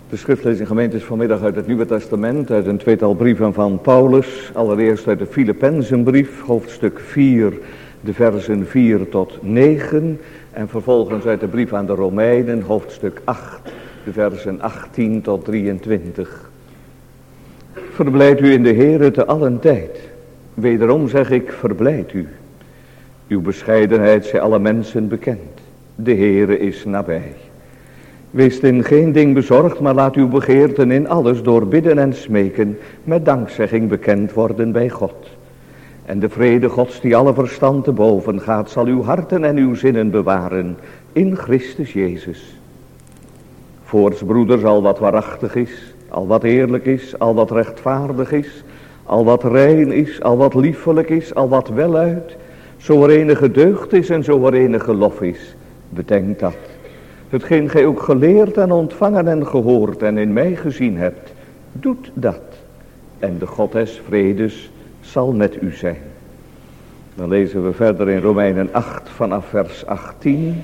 De schriftlezing gemeente is vanmiddag uit het Nieuwe Testament, uit een tweetal brieven van Paulus. Allereerst uit de Filippenzenbrief, hoofdstuk 4, de versen 4 tot 9. En vervolgens uit de brief aan de Romeinen, hoofdstuk 8, de versen 18 tot 23. Verblijd u in de Heere te allen tijd. Wederom zeg ik, verblijd u. Uw bescheidenheid zij alle mensen bekend. De Heere is nabij. Wees in geen ding bezorgd, maar laat uw begeerten in alles door bidden en smeken met dankzegging bekend worden bij God. En de vrede Gods die alle verstand te boven gaat, zal uw harten en uw zinnen bewaren in Christus Jezus. Voorts, broeders, al wat waarachtig is, al wat eerlijk is, al wat rechtvaardig is, al wat rein is, al wat liefelijk is, al wat weluit, zo er enige deugd is en zo er enige lof is, bedenk dat. Hetgeen gij ook geleerd en ontvangen en gehoord en in mij gezien hebt, doet dat. En de God des vredes zal met u zijn. Dan lezen we verder in Romeinen 8 vanaf vers 18.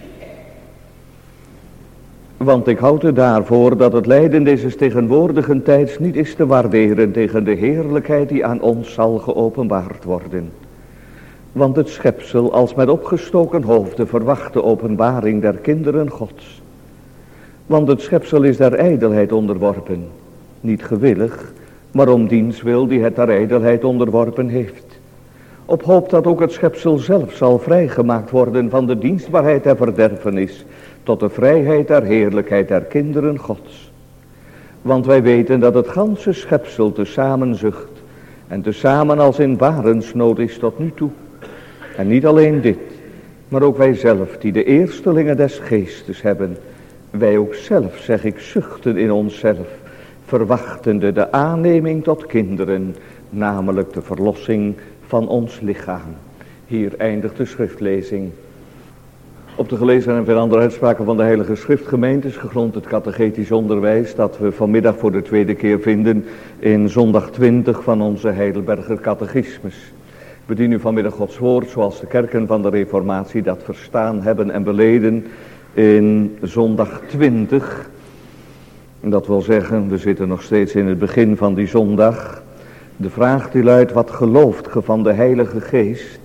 Want ik houd er daarvoor dat het lijden deze tegenwoordige tijds niet is te waarderen tegen de heerlijkheid die aan ons zal geopenbaard worden. Want het schepsel als met opgestoken hoofden verwacht de openbaring der kinderen Gods. Want het schepsel is der ijdelheid onderworpen, niet gewillig, maar om diens wil die het der ijdelheid onderworpen heeft. Op hoop dat ook het schepsel zelf zal vrijgemaakt worden van de dienstbaarheid der verderfenis, tot de vrijheid der heerlijkheid der kinderen Gods. Want wij weten dat het ganse schepsel tezamen zucht en tezamen als in barensnood is tot nu toe. En niet alleen dit, maar ook wij zelf die de eerstelingen des geestes hebben, wij ook zelf, zeg ik, zuchten in onszelf, verwachtende de aanneming tot kinderen, namelijk de verlossing van ons lichaam. Hier eindigt de schriftlezing. Op de gelezen en andere uitspraken van de Heilige Schriftgemeente is gegrond het catechetisch onderwijs dat we vanmiddag voor de tweede keer vinden in zondag 20 van onze Heidelberger catechismus. We dienen vanmiddag Gods woord zoals de kerken van de Reformatie dat verstaan hebben en beleden in zondag 20. En dat wil zeggen, we zitten nog steeds in het begin van die zondag. De vraag die luidt, wat gelooft ge van de Heilige Geest?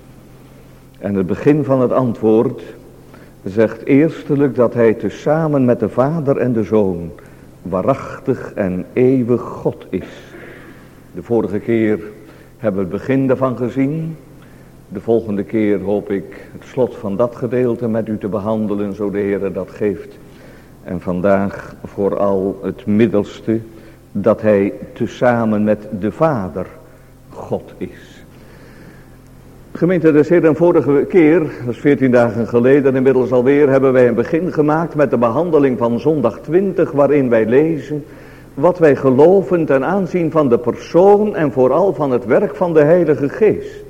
En het begin van het antwoord zegt eerstelijk dat hij tezamen met de Vader en de Zoon waarachtig en eeuwig God is. De vorige keer hebben we het begin daarvan gezien. De volgende keer hoop ik het slot van dat gedeelte met u te behandelen, zo de Heer dat geeft. En vandaag vooral het middelste, dat hij tezamen met de Vader God is. Gemeente des Heeren, vorige keer, dat is 14 dagen geleden inmiddels alweer, hebben wij een begin gemaakt met de behandeling van zondag 20, waarin wij lezen wat wij geloven ten aanzien van de persoon en vooral van het werk van de Heilige Geest.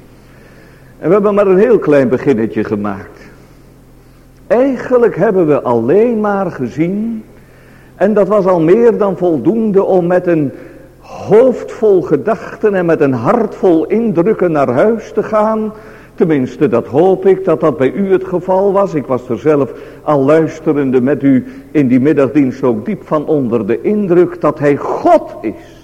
En we hebben maar een heel klein beginnetje gemaakt. Eigenlijk hebben we alleen maar gezien, en dat was al meer dan voldoende om met een hoofd vol gedachten en met een hart vol indrukken naar huis te gaan. Tenminste, dat hoop ik dat dat bij u het geval was. Ik was er zelf al luisterende met u in die middagdienst ook diep van onder de indruk dat hij God is.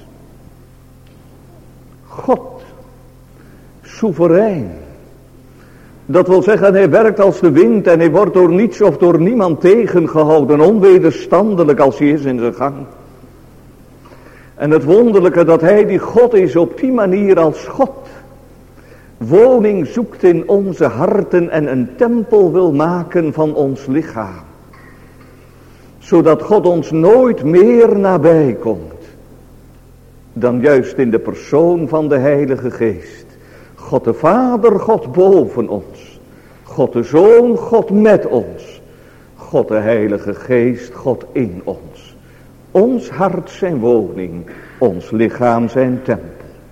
God. Soeverein. Dat wil zeggen, hij werkt als de wind en hij wordt door niets of door niemand tegengehouden, onwederstandelijk als hij is in zijn gang. En het wonderlijke dat hij die God is op die manier als God woning zoekt in onze harten en een tempel wil maken van ons lichaam. Zodat God ons nooit meer nabij komt dan juist in de persoon van de Heilige Geest. God de Vader, God boven ons. God de Zoon, God met ons. God de Heilige Geest, God in ons. Ons hart zijn woning, ons lichaam zijn tempel.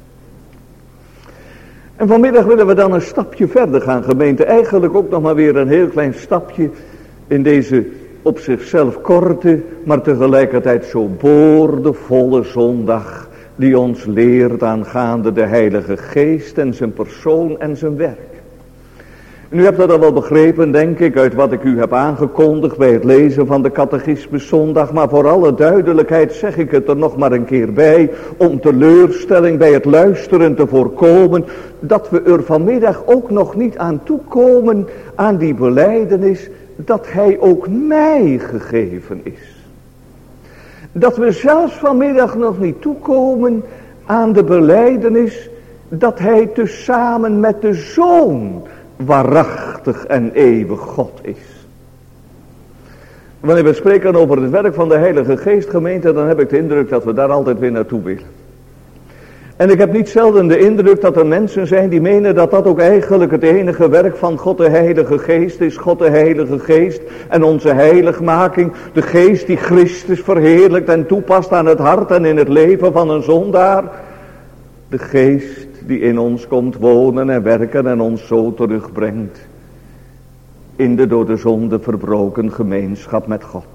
En vanmiddag willen we dan een stapje verder gaan, gemeente. Eigenlijk ook nog maar weer een heel klein stapje in deze op zichzelf korte, maar tegelijkertijd zo boordevolle zondag die ons leert aangaande de Heilige Geest en zijn persoon en zijn werk. U hebt dat al wel begrepen, denk ik, uit wat ik u heb aangekondigd bij het lezen van de Catechismus zondag. Maar voor alle duidelijkheid zeg ik het er nog maar een keer bij, om teleurstelling bij het luisteren te voorkomen, dat we er vanmiddag ook nog niet aan toekomen aan die belijdenis dat hij ook mij gegeven is. Dat we zelfs vanmiddag nog niet toekomen aan de belijdenis dat hij tezamen met de Zoon waarachtig en eeuwig God is. Wanneer we spreken over het werk van de Heilige Geest, gemeente, dan heb ik de indruk dat we daar altijd weer naartoe willen. En ik heb niet zelden de indruk dat er mensen zijn die menen dat dat ook eigenlijk het enige werk van God de Heilige Geest is. God de Heilige Geest en onze heiligmaking. De Geest die Christus verheerlijkt en toepast aan het hart en in het leven van een zondaar. De Geest die in ons komt wonen en werken en ons zo terugbrengt in de door de zonde verbroken gemeenschap met God.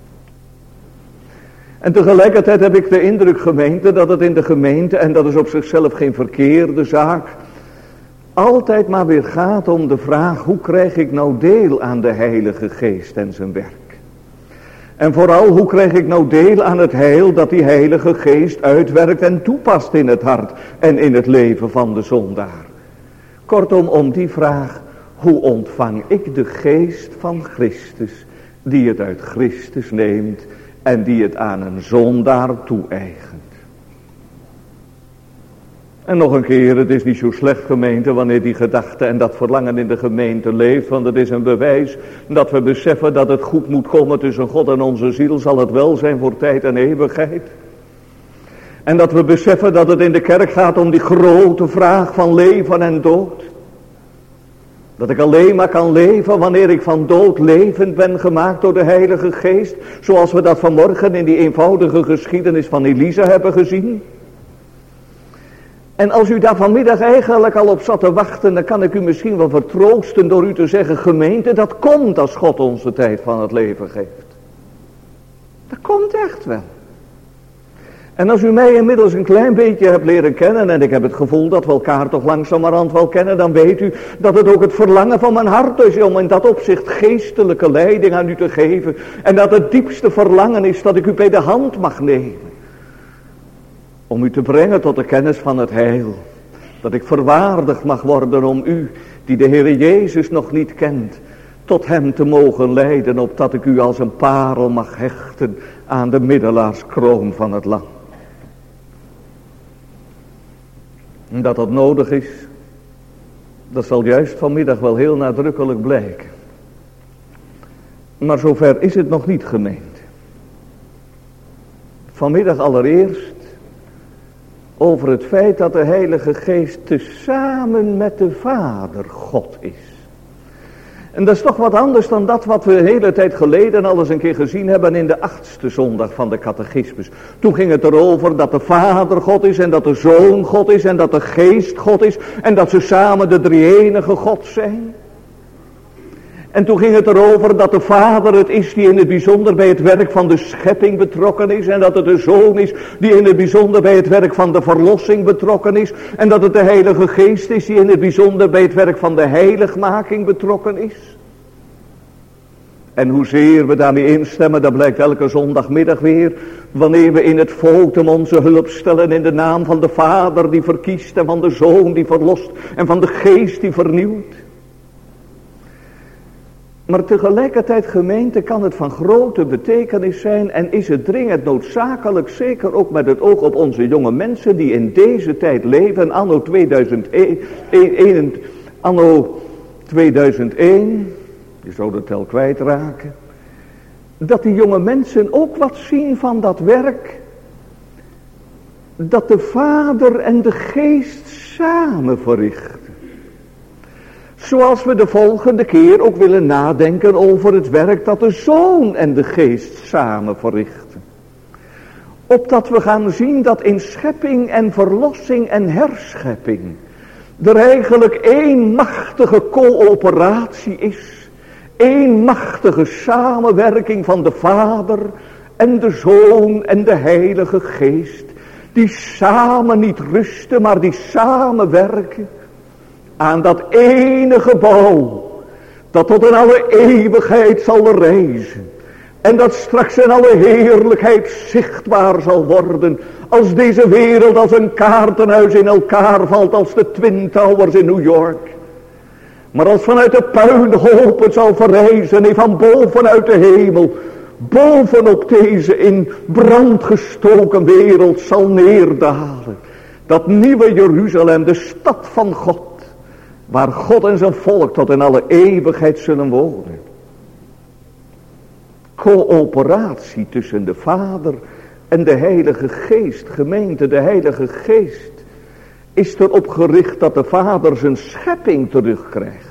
En tegelijkertijd heb ik de indruk, gemeente, dat het in de gemeente, en dat is op zichzelf geen verkeerde zaak, altijd maar weer gaat om de vraag: hoe krijg ik nou deel aan de Heilige Geest en zijn werk? En vooral, hoe krijg ik nou deel aan het heil dat die Heilige Geest uitwerkt en toepast in het hart en in het leven van de zondaar? Kortom, om die vraag: hoe ontvang ik de Geest van Christus, die het uit Christus neemt en die het aan een zondaar toe-eigent? En nog een keer, het is niet zo slecht, gemeente, wanneer die gedachte en dat verlangen in de gemeente leeft. Want het is een bewijs dat we beseffen dat het goed moet komen tussen God en onze ziel. Zal het wel zijn voor tijd en eeuwigheid. En dat we beseffen dat het in de kerk gaat om die grote vraag van leven en dood. Dat ik alleen maar kan leven wanneer ik van dood levend ben gemaakt door de Heilige Geest. Zoals we dat vanmorgen in die eenvoudige geschiedenis van Elisa hebben gezien. En als u daar vanmiddag eigenlijk al op zat te wachten, dan kan ik u misschien wel vertroosten door u te zeggen: gemeente, dat komt als God ons de tijd van het leven geeft. Dat komt echt wel. En als u mij inmiddels een klein beetje hebt leren kennen, en ik heb het gevoel dat we elkaar toch langzamerhand wel kennen, dan weet u dat het ook het verlangen van mijn hart is om in dat opzicht geestelijke leiding aan u te geven. En dat het diepste verlangen is dat ik u bij de hand mag nemen. Om u te brengen tot de kennis van het heil. Dat ik verwaardigd mag worden om u, die de Heer Jezus nog niet kent, tot hem te mogen leiden, opdat ik u als een parel mag hechten aan de middelaarskroon van het land. En dat dat nodig is, dat zal juist vanmiddag wel heel nadrukkelijk blijken. Maar zover is het nog niet, gemeente. Vanmiddag allereerst over het feit dat de Heilige Geest tezamen met de Vader God is. En dat is toch wat anders dan dat wat we de hele tijd geleden al eens een keer gezien hebben in de 8e zondag van de Catechismus. Toen ging het erover dat de Vader God is en dat de Zoon God is en dat de Geest God is en dat ze samen de drie-enige God zijn. En toen ging het erover dat de Vader het is die in het bijzonder bij het werk van de schepping betrokken is. En dat het de Zoon is die in het bijzonder bij het werk van de verlossing betrokken is. En dat het de Heilige Geest is die in het bijzonder bij het werk van de heiligmaking betrokken is. En hoezeer we daarmee instemmen, dat blijkt elke zondagmiddag weer. Wanneer we in het votum onze hulp stellen in de naam van de Vader die verkiest en van de Zoon die verlost en van de Geest die vernieuwt. Maar tegelijkertijd, gemeente, kan het van grote betekenis zijn en is het dringend noodzakelijk, zeker ook met het oog op onze jonge mensen die in deze tijd leven, anno 2001, je zou de tel kwijtraken, dat die jonge mensen ook wat zien van dat werk, dat de Vader en de Geest samen verrichten. Zoals we de volgende keer ook willen nadenken over het werk dat de Zoon en de Geest samen verrichten. Opdat we gaan zien dat in schepping en verlossing en herschepping er eigenlijk één machtige coöperatie is. Één machtige samenwerking van de Vader en de Zoon en de Heilige Geest. Die samen niet rusten, maar die samen werken aan dat ene gebouw dat tot in alle eeuwigheid zal reizen. En dat straks in alle heerlijkheid zichtbaar zal worden. Als deze wereld als een kaartenhuis in elkaar valt. Als de Twin Towers in New York. Maar als vanuit de puinhoop het zal verrijzen. En van bovenuit de hemel. Bovenop deze in brand gestoken wereld zal neerdalen. Dat nieuwe Jeruzalem, de stad van God. Waar God en zijn volk tot in alle eeuwigheid zullen wonen. Coöperatie tussen de Vader en de Heilige Geest. Gemeente, de Heilige Geest is erop gericht dat de Vader zijn schepping terugkrijgt.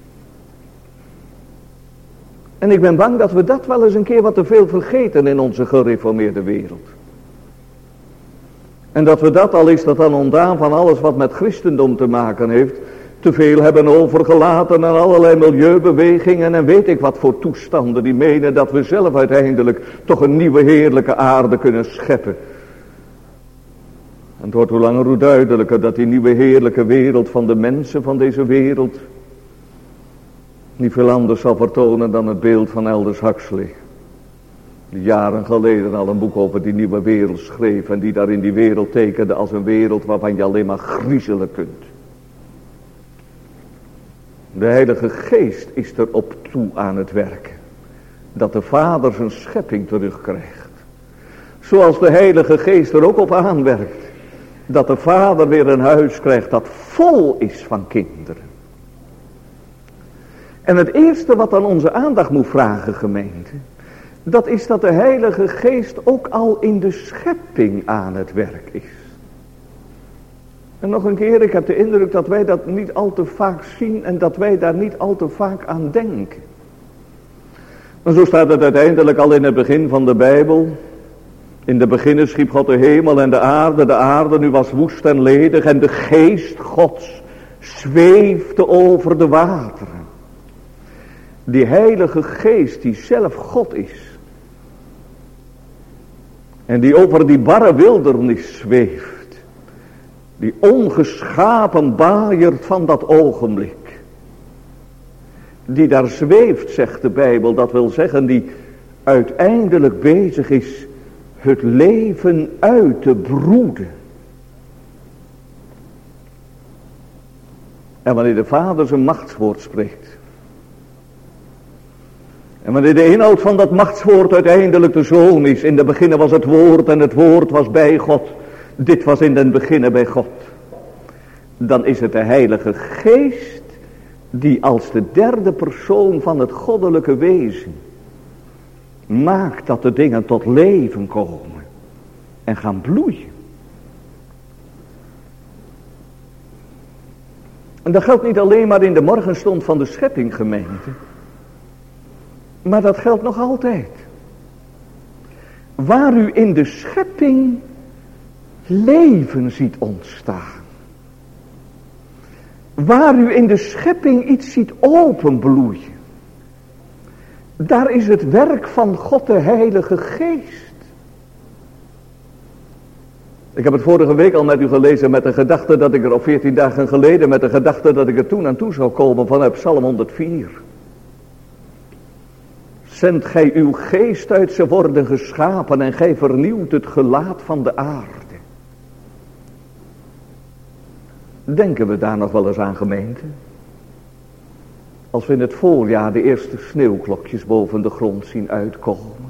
En ik ben bang dat we dat wel eens een keer wat te veel vergeten in onze gereformeerde wereld. En dat we dat, al is dat dan ontdaan van alles wat met christendom te maken heeft, te veel hebben overgelaten aan allerlei milieubewegingen en weet ik wat voor toestanden die menen dat we zelf uiteindelijk toch een nieuwe heerlijke aarde kunnen scheppen. En het wordt hoe langer hoe duidelijker dat die nieuwe heerlijke wereld van de mensen van deze wereld niet veel anders zal vertonen dan het beeld van Aldous Huxley. Die jaren geleden al een boek over die nieuwe wereld schreef en die daar in die wereld tekende als een wereld waarvan je alleen maar griezelen kunt. De Heilige Geest is erop toe aan het werken. Dat de Vader zijn schepping terugkrijgt. Zoals de Heilige Geest er ook op aanwerkt. Dat de Vader weer een huis krijgt dat vol is van kinderen. En het eerste wat aan onze aandacht moet vragen, gemeente. Dat is dat de Heilige Geest ook al in de schepping aan het werk is. En nog een keer, ik heb de indruk dat wij dat niet al te vaak zien en dat wij daar niet al te vaak aan denken. Maar zo staat het uiteindelijk al in het begin van de Bijbel. In de beginnen schiep God de hemel en de aarde nu was woest en ledig en de geest Gods zweefde over de wateren. Die Heilige Geest die zelf God is. En die over die barre wildernis zweeft. Die ongeschapen baaierd van dat ogenblik. Die daar zweeft, zegt de Bijbel. Dat wil zeggen die uiteindelijk bezig is het leven uit te broeden. En wanneer de Vader zijn machtswoord spreekt. En wanneer de inhoud van dat machtswoord uiteindelijk de Zoon is. In de beginnen was het woord en het woord was bij God. Dit was in den beginnen bij God. Dan is het de Heilige Geest die als de derde persoon van het goddelijke wezen maakt dat de dingen tot leven komen en gaan bloeien. En dat geldt niet alleen maar in de morgenstond van de schepping, gemeente. Maar dat geldt nog altijd. Waar u in de schepping leven ziet ontstaan. Waar u in de schepping iets ziet openbloeien. Daar is het werk van God de Heilige Geest. Ik heb het vorige week al met u gelezen met de gedachte dat ik er op 14 dagen geleden met de gedachte dat ik er toen aan toe zou komen vanuit Psalm 104. Zendt gij uw geest uit, ze worden geschapen en gij vernieuwt het gelaat van de aarde. Denken we daar nog wel eens aan, gemeente? Als we in het voorjaar de eerste sneeuwklokjes boven de grond zien uitkomen.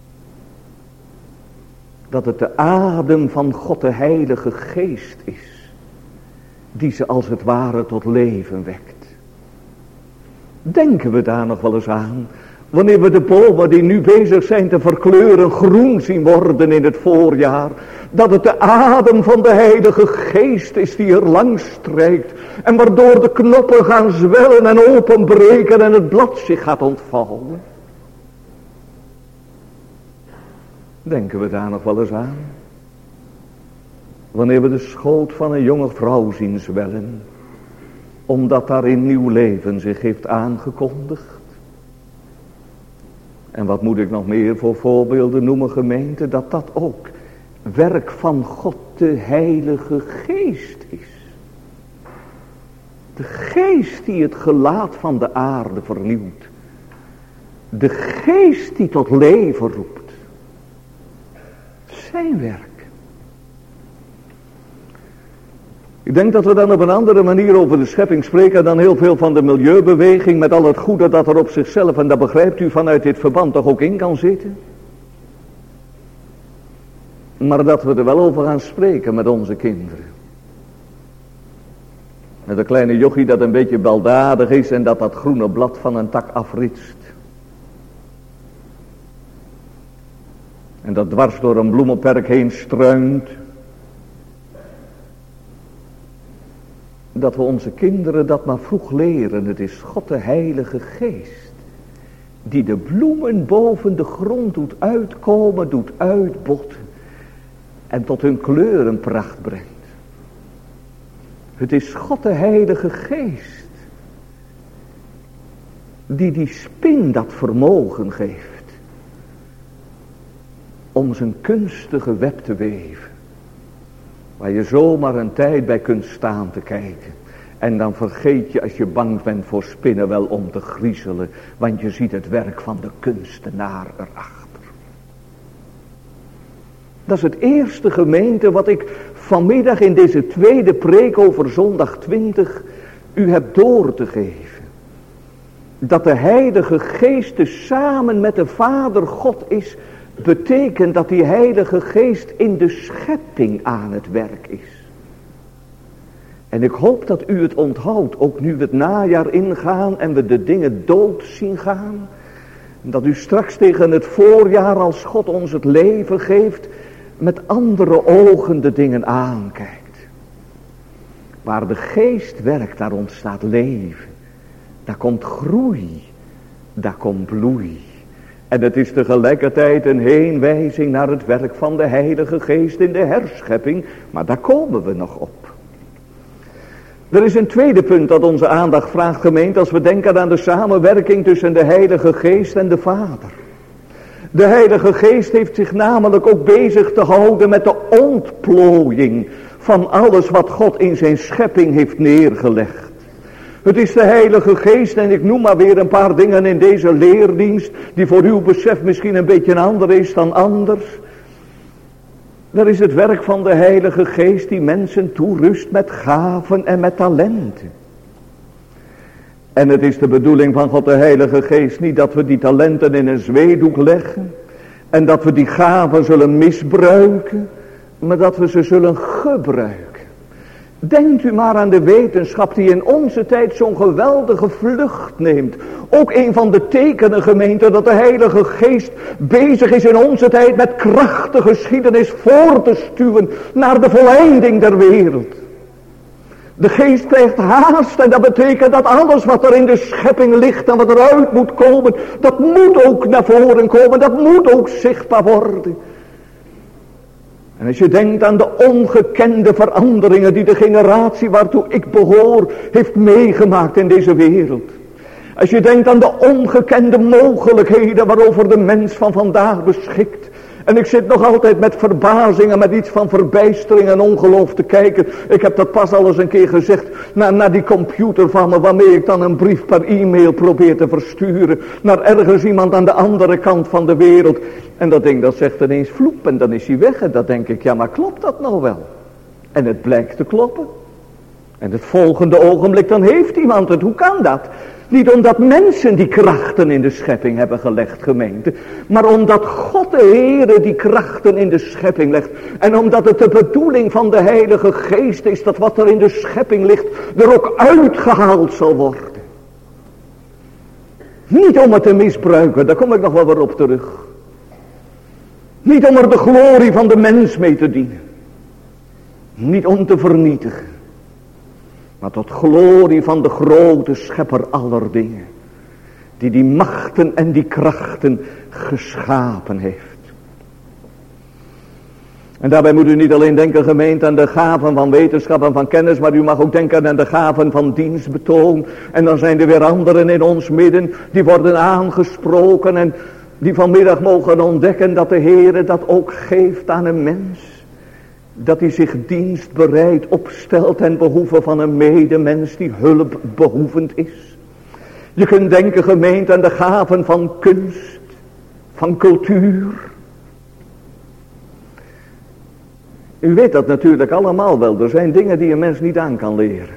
Dat het de adem van God de Heilige Geest is. Die ze als het ware tot leven wekt. Denken we daar nog wel eens aan? Wanneer we de bomen die nu bezig zijn te verkleuren groen zien worden in het voorjaar. Dat het de adem van de Heilige Geest is die er langs strijkt. En waardoor de knoppen gaan zwellen en openbreken en het blad zich gaat ontvouwen. Denken we daar nog wel eens aan? Wanneer we de schoot van een jonge vrouw zien zwellen. Omdat daarin nieuw leven zich heeft aangekondigd. En wat moet ik nog meer voor voorbeelden noemen, gemeente? Dat dat ook werk van God de Heilige Geest is. De geest die het gelaat van de aarde vernieuwt. De geest die tot leven roept. Zijn werk. Ik denk dat we dan op een andere manier over de schepping spreken dan heel veel van de milieubeweging met al het goede dat er op zichzelf, en dat begrijpt u vanuit dit verband, toch ook in kan zitten. Maar dat we er wel over gaan spreken met onze kinderen. Met een kleine jochie dat een beetje baldadig is en dat groene blad van een tak afritst. En dat dwars door een bloemenperk heen struint. Dat we onze kinderen dat maar vroeg leren. Het is God de Heilige Geest. Die de bloemen boven de grond doet uitkomen, doet uitbotten. En tot hun kleurenpracht brengt. Het is God de Heilige Geest. Die spin dat vermogen geeft. Om zijn kunstige web te weven. Waar je zomaar een tijd bij kunt staan te kijken. En dan vergeet je als je bang bent voor spinnen wel om te griezelen. Want je ziet het werk van de kunstenaar erachter. Dat is het eerste gemeente wat ik vanmiddag in deze tweede preek over zondag 20 u heb door te geven. Dat de Heilige Geest dus samen met de Vader God is, betekent dat die Heilige Geest in de schepping aan het werk is. En ik hoop dat u het onthoudt, ook nu we het najaar ingaan en we de dingen dood zien gaan. Dat u straks tegen het voorjaar, als God ons het leven geeft, met andere ogen de dingen aankijkt. Waar de Geest werkt, daar ontstaat leven. Daar komt groei. Daar komt bloei. En het is tegelijkertijd een heenwijzing naar het werk van de Heilige Geest in de herschepping. Maar daar komen we nog op. Er is een tweede punt dat onze aandacht vraagt, gemeente, als we denken aan de samenwerking tussen de Heilige Geest en de Vader. De Heilige Geest heeft zich namelijk ook bezig te houden met de ontplooiing van alles wat God in zijn schepping heeft neergelegd. Het is de Heilige Geest, en ik noem maar weer een paar dingen in deze leerdienst, die voor uw besef misschien een beetje ander is dan anders. Dat is het werk van de Heilige Geest die mensen toerust met gaven en met talenten. En het is de bedoeling van God de Heilige Geest niet dat we die talenten in een zweedoek leggen. En dat we die gaven zullen misbruiken. Maar dat we ze zullen gebruiken. Denkt u maar aan de wetenschap die in onze tijd zo'n geweldige vlucht neemt. Ook een van de tekenen, gemeente, dat de Heilige Geest bezig is in onze tijd met krachtige geschiedenis voor te stuwen naar de voleinding der wereld. De Geest krijgt haast en dat betekent dat alles wat er in de schepping ligt en wat eruit moet komen, dat moet ook naar voren komen, dat moet ook zichtbaar worden. En als je denkt aan de ongekende veranderingen die de generatie waartoe ik behoor heeft meegemaakt in deze wereld. Als je denkt aan de ongekende mogelijkheden waarover de mens van vandaag beschikt. En ik zit nog altijd met verbazing en met iets van verbijstering en ongeloof te kijken. Ik heb dat pas al eens een keer gezegd. Naar die computer van me, waarmee ik dan een brief per e-mail probeer te versturen. Naar ergens iemand aan de andere kant van de wereld. En dat ding dat zegt ineens vloep en dan is hij weg. En dan denk ik, ja maar klopt dat nou wel? En het blijkt te kloppen. En het volgende ogenblik dan heeft iemand het. Hoe kan dat? Niet omdat mensen die krachten in de schepping hebben gelegd, gemeente. Maar omdat God de Heere die krachten in de schepping legt. En omdat het de bedoeling van de Heilige Geest is dat wat er in de schepping ligt er ook uitgehaald zal worden. Niet om het te misbruiken, daar kom ik nog wel weer op terug. Niet om er de glorie van de mens mee te dienen. Niet om te vernietigen. Maar tot glorie van de grote schepper aller dingen. Die machten en die krachten geschapen heeft. En daarbij moet u niet alleen denken, gemeente, aan de gaven van wetenschap en van kennis. Maar u mag ook denken aan de gaven van dienstbetoon. En dan zijn er weer anderen in ons midden. Die worden aangesproken. En die vanmiddag mogen ontdekken dat de Heere dat ook geeft aan een mens. Dat hij zich dienstbereid opstelt ten behoeve van een medemens die hulpbehoevend is. Je kunt denken, gemeente, aan de gaven van kunst, van cultuur. U weet dat natuurlijk allemaal wel. Er zijn dingen die een mens niet aan kan leren.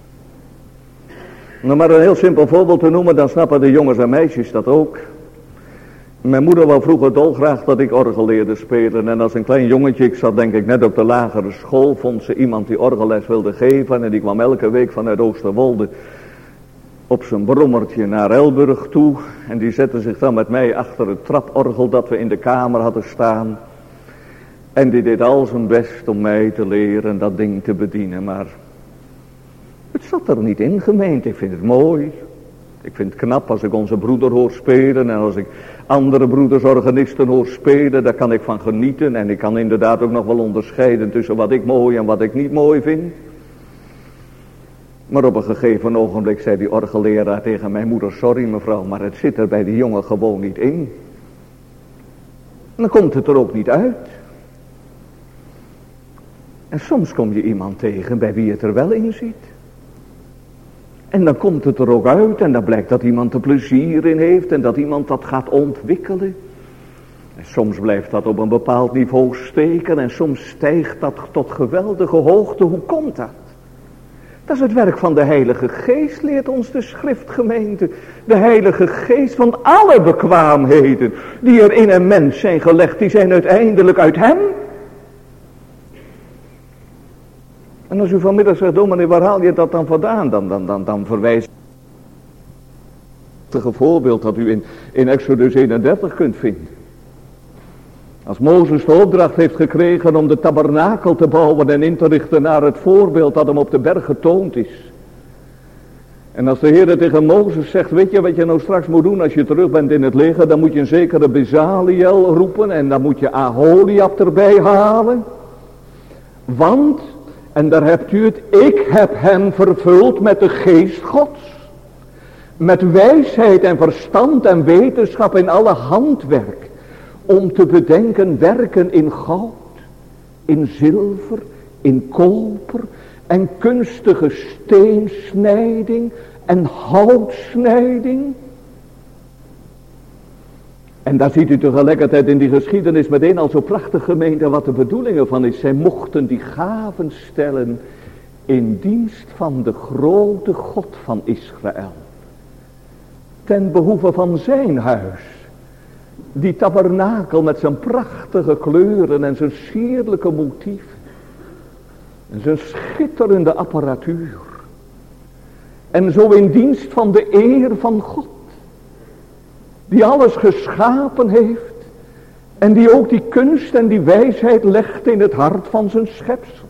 Om maar een heel simpel voorbeeld te noemen, dan snappen de jongens en meisjes dat ook. Mijn moeder wou vroeger dolgraag dat ik orgel leerde spelen. En als een klein jongetje, ik zat denk ik net op de lagere school, vond ze iemand die orgelles wilde geven. En die kwam elke week vanuit Oosterwolde op zijn brommertje naar Elburg toe. En die zette zich dan met mij achter het traporgel dat we in de kamer hadden staan. En die deed al zijn best om mij te leren dat ding te bedienen. Maar het zat er niet in, gemeente. Ik vind het mooi. Ik vind het knap als ik onze broeder hoor spelen. En als ik andere broeders organisten hoor spelen. Daar kan ik van genieten. En ik kan inderdaad ook nog wel onderscheiden tussen wat ik mooi en wat ik niet mooi vind. Maar op een gegeven ogenblik zei die orgelleraar tegen mijn moeder: sorry mevrouw, maar het zit er bij die jongen gewoon niet in. En dan komt het er ook niet uit. En soms kom je iemand tegen bij wie het er wel in zit. En dan komt het er ook uit en dan blijkt dat iemand er plezier in heeft en dat iemand dat gaat ontwikkelen. En soms blijft dat op een bepaald niveau steken en soms stijgt dat tot geweldige hoogte. Hoe komt dat? Dat is het werk van de Heilige Geest, leert ons de schriftgemeente. De Heilige Geest, van alle bekwaamheden die er in een mens zijn gelegd, die zijn uiteindelijk uit hem. En als u vanmiddag zegt: dominee, waar haal je dat dan vandaan? Dan verwijs ik het voorbeeld dat u in Exodus 31 kunt vinden. Als Mozes de opdracht heeft gekregen om de tabernakel te bouwen en in te richten naar het voorbeeld dat hem op de berg getoond is. En als de Heer tegen Mozes zegt: weet je wat je nou straks moet doen als je terug bent in het leger? Dan moet je een zekere Bezaliel roepen en dan moet je Aholiab erbij halen. Want, en daar hebt u het, ik heb hem vervuld met de geest Gods. Met wijsheid en verstand en wetenschap in alle handwerk. Om te bedenken werken in goud, in zilver, in koper en kunstige steensnijding en houtsnijding. En daar ziet u tegelijkertijd in die geschiedenis meteen al zo prachtig, gemeente, wat de bedoelingen van is. Zij mochten die gaven stellen in dienst van de grote God van Israël. Ten behoeve van zijn huis. Die tabernakel met zijn prachtige kleuren en zijn sierlijke motieven. En zijn schitterende apparatuur. En zo in dienst van de eer van God. Die alles geschapen heeft. En die ook die kunst en die wijsheid legt in het hart van zijn schepsel.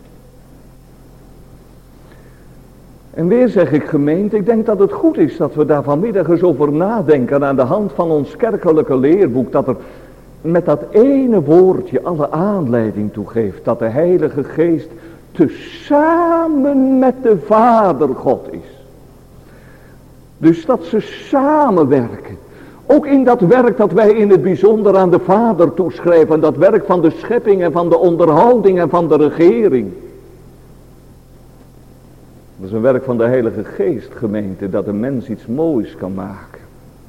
En weer zeg ik, gemeente, ik denk dat het goed is dat we daar vanmiddag eens over nadenken aan de hand van ons kerkelijke leerboek. Dat er met dat ene woordje alle aanleiding toe geeft. Dat de Heilige Geest tezamen met de Vader God is. Dus dat ze samenwerken. Ook in dat werk dat wij in het bijzonder aan de Vader toeschrijven. Dat werk van de schepping en van de onderhouding en van de regering. Dat is een werk van de Heilige Geest, gemeente, dat een mens iets moois kan maken.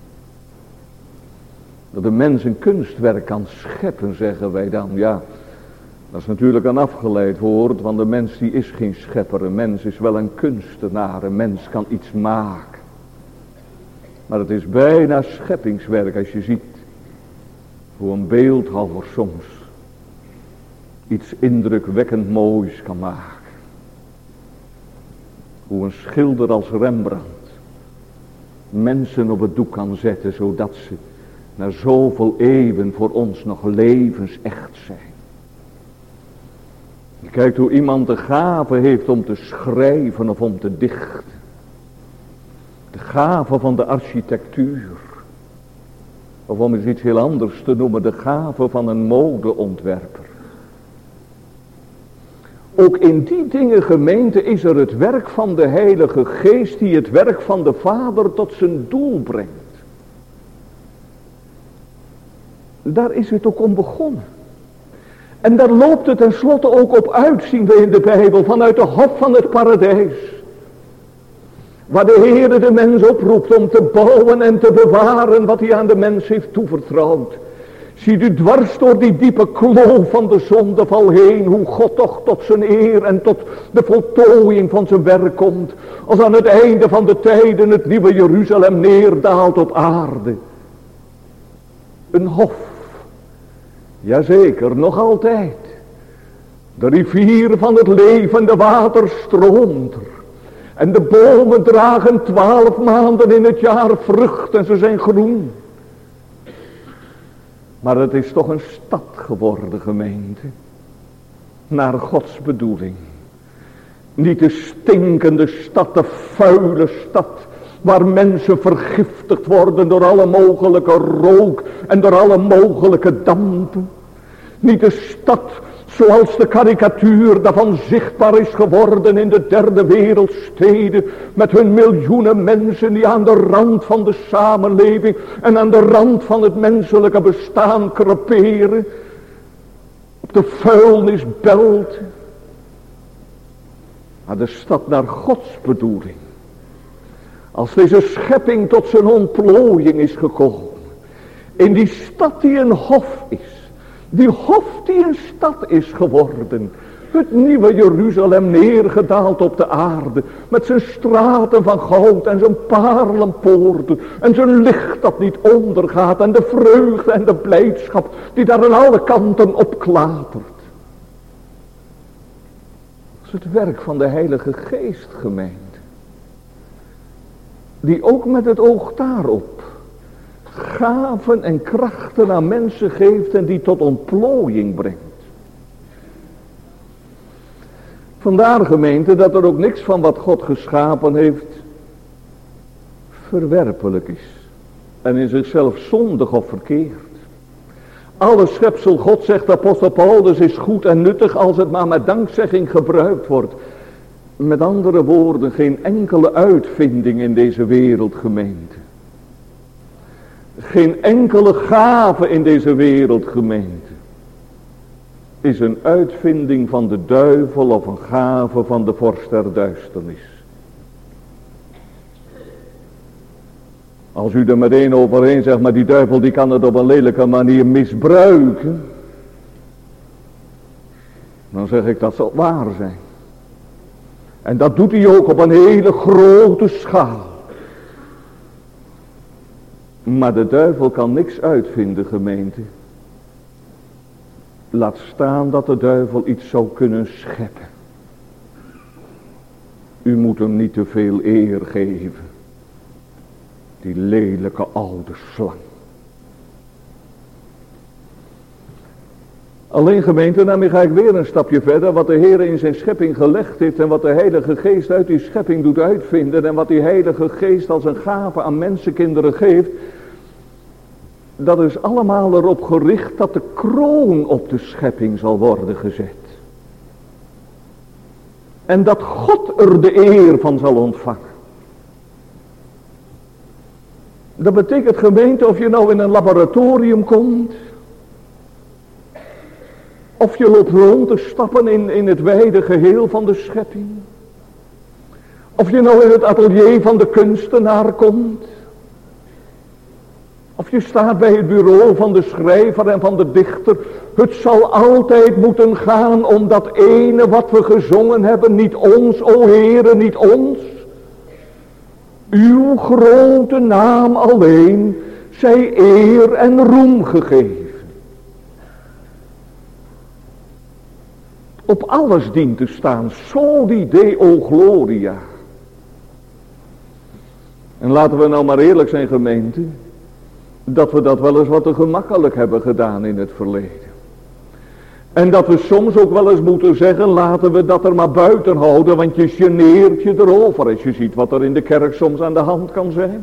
Dat een mens een kunstwerk kan scheppen, zeggen wij dan. Ja, dat is natuurlijk een afgeleid woord, want de mens die is geen schepper. Een mens is wel een kunstenaar, een mens kan iets maken. Maar het is bijna scheppingswerk als je ziet hoe een beeldhouwer soms iets indrukwekkend moois kan maken. Hoe een schilder als Rembrandt mensen op het doek kan zetten, zodat ze na zoveel eeuwen voor ons nog levensecht zijn. Je kijkt hoe iemand de gave heeft om te schrijven of om te dichten. De gave van de architectuur. Of om eens iets heel anders te noemen, de gave van een modeontwerper. Ook in die dingen, gemeente, is er het werk van de Heilige Geest die het werk van de Vader tot zijn doel brengt. Daar is het ook om begonnen. En daar loopt het tenslotte ook op uit, zien we in de Bijbel, vanuit de hof van het paradijs. Waar de Heere de mens oproept om te bouwen en te bewaren wat hij aan de mens heeft toevertrouwd. Ziet u dwars door die diepe kloof van de zondeval heen, hoe God toch tot zijn eer en tot de voltooiing van zijn werk komt. Als aan het einde van de tijden het nieuwe Jeruzalem neerdaalt op aarde. Een hof. Jazeker, nog altijd. De rivier van het levende water stroomt er. En de bomen dragen 12 maanden in het jaar vrucht en ze zijn groen. Maar het is toch een stad geworden, gemeente. Naar Gods bedoeling. Niet de stinkende stad, de vuile stad. Waar mensen vergiftigd worden door alle mogelijke rook en door alle mogelijke dampen. Niet de stad zoals de karikatuur daarvan zichtbaar is geworden in de derde wereldsteden. Met hun miljoenen mensen die aan de rand van de samenleving en aan de rand van het menselijke bestaan creperen. Op de vuilnisbelt. Maar de stad naar Gods bedoeling. Als deze schepping tot zijn ontplooiing is gekomen. In die stad die een hof is. Die hof die een stad is geworden. Het nieuwe Jeruzalem neergedaald op de aarde. Met zijn straten van goud en zijn paarlenpoorten. En zijn licht dat niet ondergaat. En de vreugde en de blijdschap die daar aan alle kanten op klatert. Dat is het werk van de Heilige Geest, gemeente. Die ook met het oog daarop gaven en krachten aan mensen geeft en die tot ontplooiing brengt. Vandaar, gemeente, dat er ook niks van wat God geschapen heeft verwerpelijk is. En in zichzelf zondig of verkeerd. Alle schepsel God, zegt apostel Paulus, is goed en nuttig als het maar met dankzegging gebruikt wordt. Met andere woorden, geen enkele uitvinding in deze wereld, gemeente. Geen enkele gave in deze wereld, gemeente, is een uitvinding van de duivel of een gave van de vorst der duisternis. Als u er meteen overheen zegt, maar die duivel die kan het op een lelijke manier misbruiken. Dan zeg ik dat zal waar zijn. En dat doet hij ook op een hele grote schaal. Maar de duivel kan niks uitvinden, gemeente. Laat staan dat de duivel iets zou kunnen scheppen. U moet hem niet te veel eer geven. Die lelijke oude slang. Alleen, gemeente, daarmee ga ik weer een stapje verder. Wat de Heer in zijn schepping gelegd heeft en wat de Heilige Geest uit die schepping doet uitvinden. En wat die Heilige Geest als een gave aan mensenkinderen geeft. Dat is allemaal erop gericht dat de kroon op de schepping zal worden gezet. En dat God er de eer van zal ontvangen. Dat betekent, gemeente, of je nou in een laboratorium komt. Of je loopt rond te stappen in het wijde geheel van de schepping. Of je nou in het atelier van de kunstenaar komt. Of je staat bij het bureau van de schrijver en van de dichter. Het zal altijd moeten gaan om dat ene wat we gezongen hebben. Niet ons, o Heere, niet ons. Uw grote naam alleen zij eer en roem gegeven. Op alles dient te staan. Soli Deo Gloria. En laten we nou maar eerlijk zijn, gemeente. Dat we dat wel eens wat te gemakkelijk hebben gedaan in het verleden. En dat we soms ook wel eens moeten zeggen, laten we dat er maar buiten houden, want je geneert je erover als je ziet wat er in de kerk soms aan de hand kan zijn.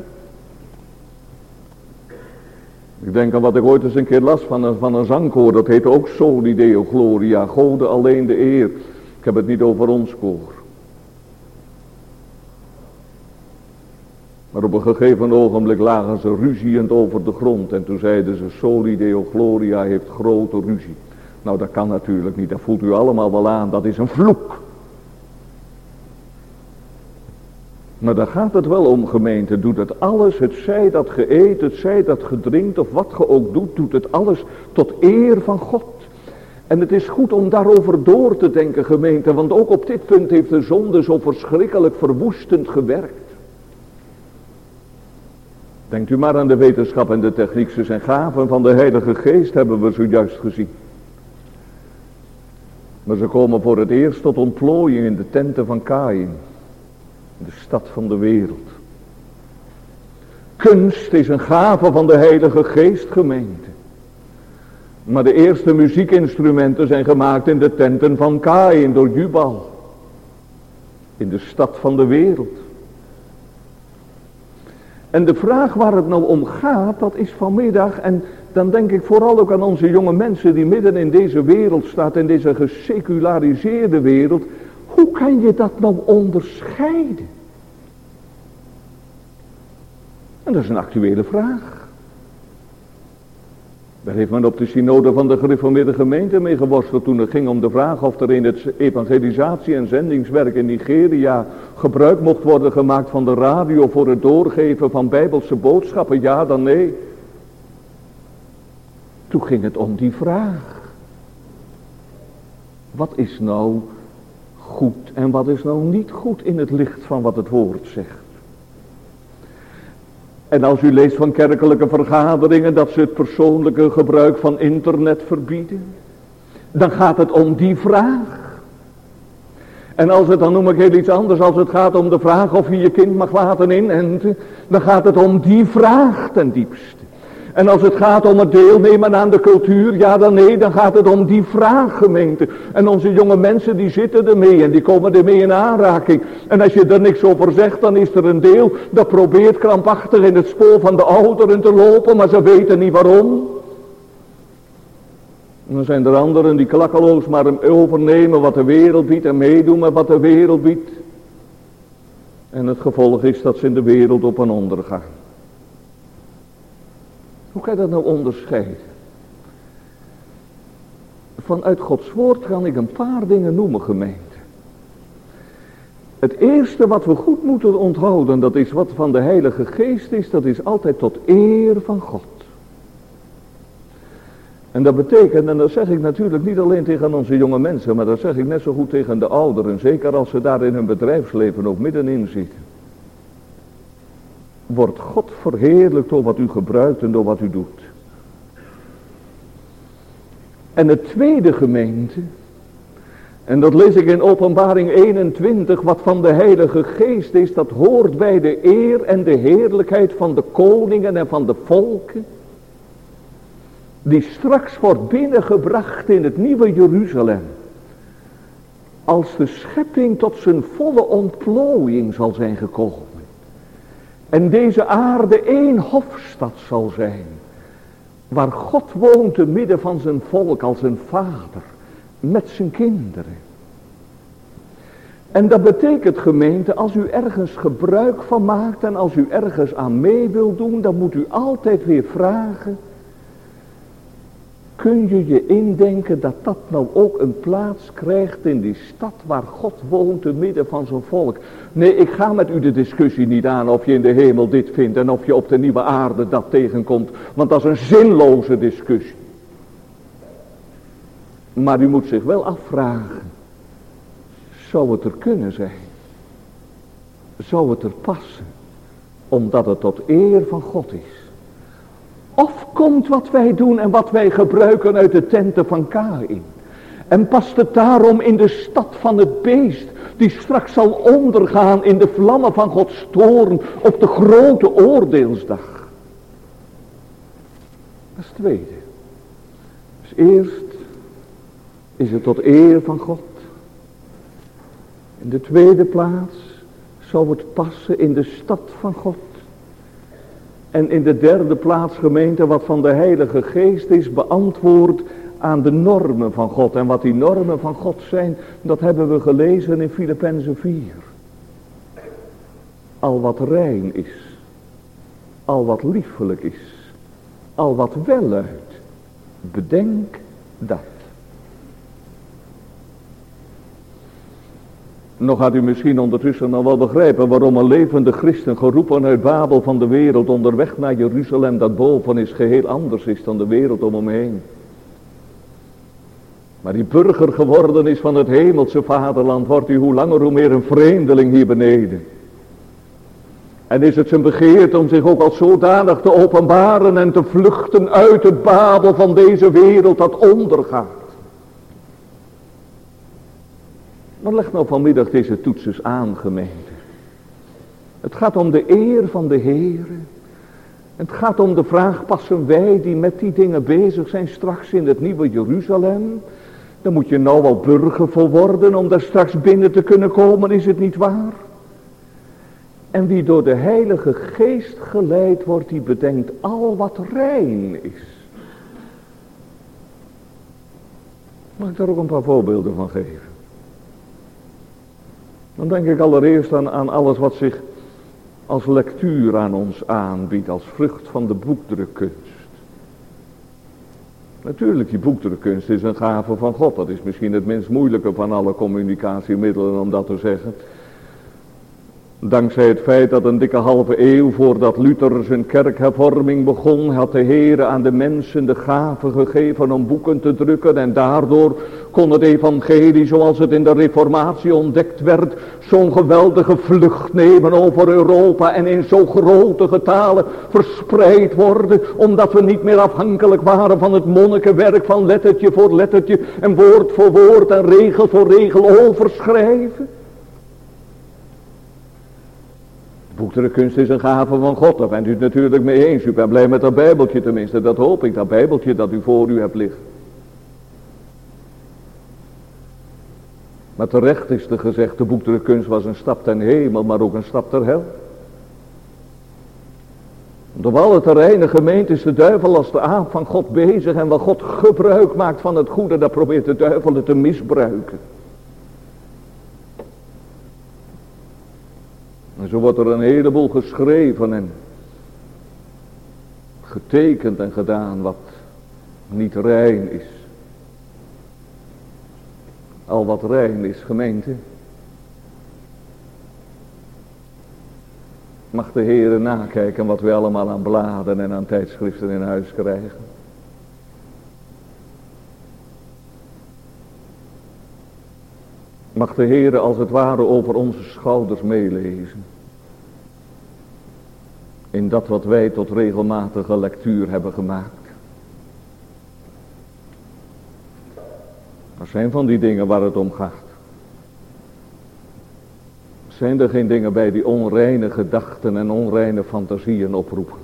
Ik denk aan wat ik ooit eens een keer las van een zangkoor, dat heette ook Soli Deo Gloria, Gode alleen de eer. Ik heb het niet over ons koor. Maar op een gegeven ogenblik lagen ze ruziend over de grond en toen zeiden ze, Soli Deo Gloria heeft grote ruzie. Nou, dat kan natuurlijk niet, dat voelt u allemaal wel aan, dat is een vloek. Maar daar gaat het wel om, gemeente. Doet het alles, het zij dat ge eet, het zij dat ge drinkt of wat ge ook doet, doet het alles tot eer van God. En het is goed om daarover door te denken, gemeente, want ook op dit punt heeft de zonde zo verschrikkelijk verwoestend gewerkt. Denkt u maar aan de wetenschap en de techniek, ze zijn gaven van de Heilige Geest, hebben we zojuist gezien. Maar ze komen voor het eerst tot ontplooiing in de tenten van Kaïn. De stad van de wereld. Kunst is een gave van de Heilige Geest, gemeente. Maar de eerste muziekinstrumenten zijn gemaakt in de tenten van Kaïn door Jubal. In de stad van de wereld. En de vraag waar het nou om gaat, dat is vanmiddag, en dan denk ik vooral ook aan onze jonge mensen die midden in deze wereld staat, in deze geseculariseerde wereld. Hoe kan je dat nou onderscheiden? En dat is een actuele vraag. Daar heeft men op de synode van de gereformeerde gemeente mee geworsteld toen het ging om de vraag of er in het evangelisatie- en zendingswerk in Nigeria gebruik mocht worden gemaakt van de radio voor het doorgeven van bijbelse boodschappen, ja dan nee. Toen ging het om die vraag. Wat is nou goed en wat is nou niet goed in het licht van wat het woord zegt? En als u leest van kerkelijke vergaderingen dat ze het persoonlijke gebruik van internet verbieden, dan gaat het om die vraag. En als het, dan noem ik heel iets anders, als het gaat om de vraag of je je kind mag laten inenten, dan gaat het om die vraag ten diepste. En als het gaat om het deelnemen aan de cultuur, ja dan nee, dan gaat het om die vraag, gemeente. En onze jonge mensen die zitten ermee en die komen ermee in aanraking. En als je er niks over zegt, dan is er een deel dat probeert krampachtig in het spoor van de ouderen te lopen, maar ze weten niet waarom. En dan zijn er anderen die klakkeloos maar overnemen wat de wereld biedt en meedoen met wat de wereld biedt. En het gevolg is dat ze in de wereld op en onder gaan. Hoe kan je dat nou onderscheiden? Vanuit Gods woord kan ik een paar dingen noemen, gemeente. Het eerste wat we goed moeten onthouden, dat is wat van de Heilige Geest is, dat is altijd tot eer van God. En dat betekent, en dat zeg ik natuurlijk niet alleen tegen onze jonge mensen, maar dat zeg ik net zo goed tegen de ouderen, zeker als ze daar in hun bedrijfsleven ook middenin zitten. Wordt God verheerlijkt door wat u gebruikt en door wat u doet. En het tweede, gemeente, en dat lees ik in Openbaring 21, wat van de Heilige Geest is, dat hoort bij de eer en de heerlijkheid van de koningen en van de volken, die straks wordt binnengebracht in het nieuwe Jeruzalem, als de schepping tot zijn volle ontplooiing zal zijn gekomen. En deze aarde één hofstad zal zijn, waar God woont te midden van zijn volk als een vader, met zijn kinderen. En dat betekent, gemeente, als u ergens gebruik van maakt en als u ergens aan mee wilt doen, dan moet u altijd weer vragen, kun je je indenken dat dat nou ook een plaats krijgt in die stad waar God woont te midden van zijn volk? Nee, ik ga met u de discussie niet aan of je in de hemel dit vindt en of je op de nieuwe aarde dat tegenkomt. Want dat is een zinloze discussie. Maar u moet zich wel afvragen, zou het er kunnen zijn? Zou het er passen? Omdat het tot eer van God is. Of komt wat wij doen en wat wij gebruiken uit de tenten van Kaïn? En past het daarom in de stad van het beest, die straks zal ondergaan in de vlammen van Gods toorn op de grote oordeelsdag? Dat is het tweede. Dus eerst is het tot eer van God. In de tweede plaats zou het passen in de stad van God. En in de derde plaats, gemeente, wat van de Heilige Geest is, beantwoord aan de normen van God. En wat die normen van God zijn, dat hebben we gelezen in Filippenzen 4. Al wat rein is, al wat liefelijk is, al wat welluidt, bedenk dat. Nog gaat u misschien ondertussen al wel begrijpen waarom een levende christen geroepen uit Babel van de wereld onderweg naar Jeruzalem dat boven is geheel anders is dan de wereld om hem heen. Maar die burger geworden is van het hemelse vaderland, wordt u hoe langer hoe meer een vreemdeling hier beneden. En is het zijn begeerte om zich ook als zodanig te openbaren en te vluchten uit het Babel van deze wereld dat ondergaat. Maar leg nou vanmiddag deze toetsers aan, gemeente. Het gaat om de eer van de Heere. Het gaat om de vraag, passen wij die met die dingen bezig zijn straks in het nieuwe Jeruzalem? Dan moet je nou wel burger voor worden om daar straks binnen te kunnen komen, is het niet waar? En wie door de Heilige Geest geleid wordt, die bedenkt al wat rein is. Mag ik daar ook een paar voorbeelden van geven? Dan denk ik allereerst aan alles wat zich als lectuur aan ons aanbiedt, als vrucht van de boekdrukkunst. Natuurlijk, die boekdrukkunst is een gave van God. Dat is misschien het minst moeilijke van alle communicatiemiddelen om dat te zeggen. Dankzij het feit dat een dikke halve eeuw voordat Luther zijn kerkhervorming begon, had de Heere aan de mensen de gave gegeven om boeken te drukken. En daardoor kon het evangelie, zoals het in de reformatie ontdekt werd, zo'n geweldige vlucht nemen over Europa en in zo grote getalen verspreid worden. Omdat we niet meer afhankelijk waren van het monnikenwerk van lettertje voor lettertje en woord voor woord en regel voor regel overschrijven. Boekdrukkunst is een gave van God, daar bent u het natuurlijk mee eens. U bent blij met dat bijbeltje tenminste, dat hoop ik, dat bijbeltje dat u voor u hebt liggen. Maar terecht is er gezegd, de boekdrukkunst was een stap ten hemel, maar ook een stap ter hel. Want op alle terreinen, gemeente, is de duivel als de aap van God bezig. En wat God gebruik maakt van het goede, dat probeert de duivel het te misbruiken. En zo wordt er een heleboel geschreven en getekend en gedaan wat niet rein is. Al wat rein is, gemeente. Mag de Heere nakijken wat we allemaal aan bladen en aan tijdschriften in huis krijgen. Mag de Heere als het ware over onze schouders meelezen. In dat wat wij tot regelmatige lectuur hebben gemaakt. Er zijn van die dingen waar het om gaat. Zijn er geen dingen bij die onreine gedachten en onreine fantasieën oproepen?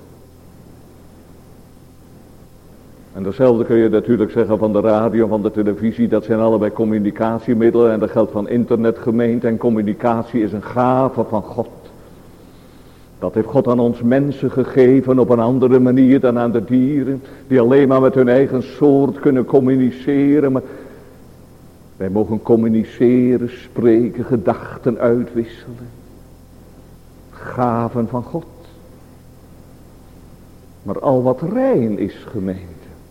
En datzelfde kun je natuurlijk zeggen van de radio, van de televisie. Dat zijn allebei communicatiemiddelen en dat geldt van internet, gemeente. En communicatie is een gave van God. Dat heeft God aan ons mensen gegeven op een andere manier dan aan de dieren. Die alleen maar met hun eigen soort kunnen communiceren. Maar wij mogen communiceren, spreken, gedachten uitwisselen. Gaven van God. Maar al wat rein is, gemeente.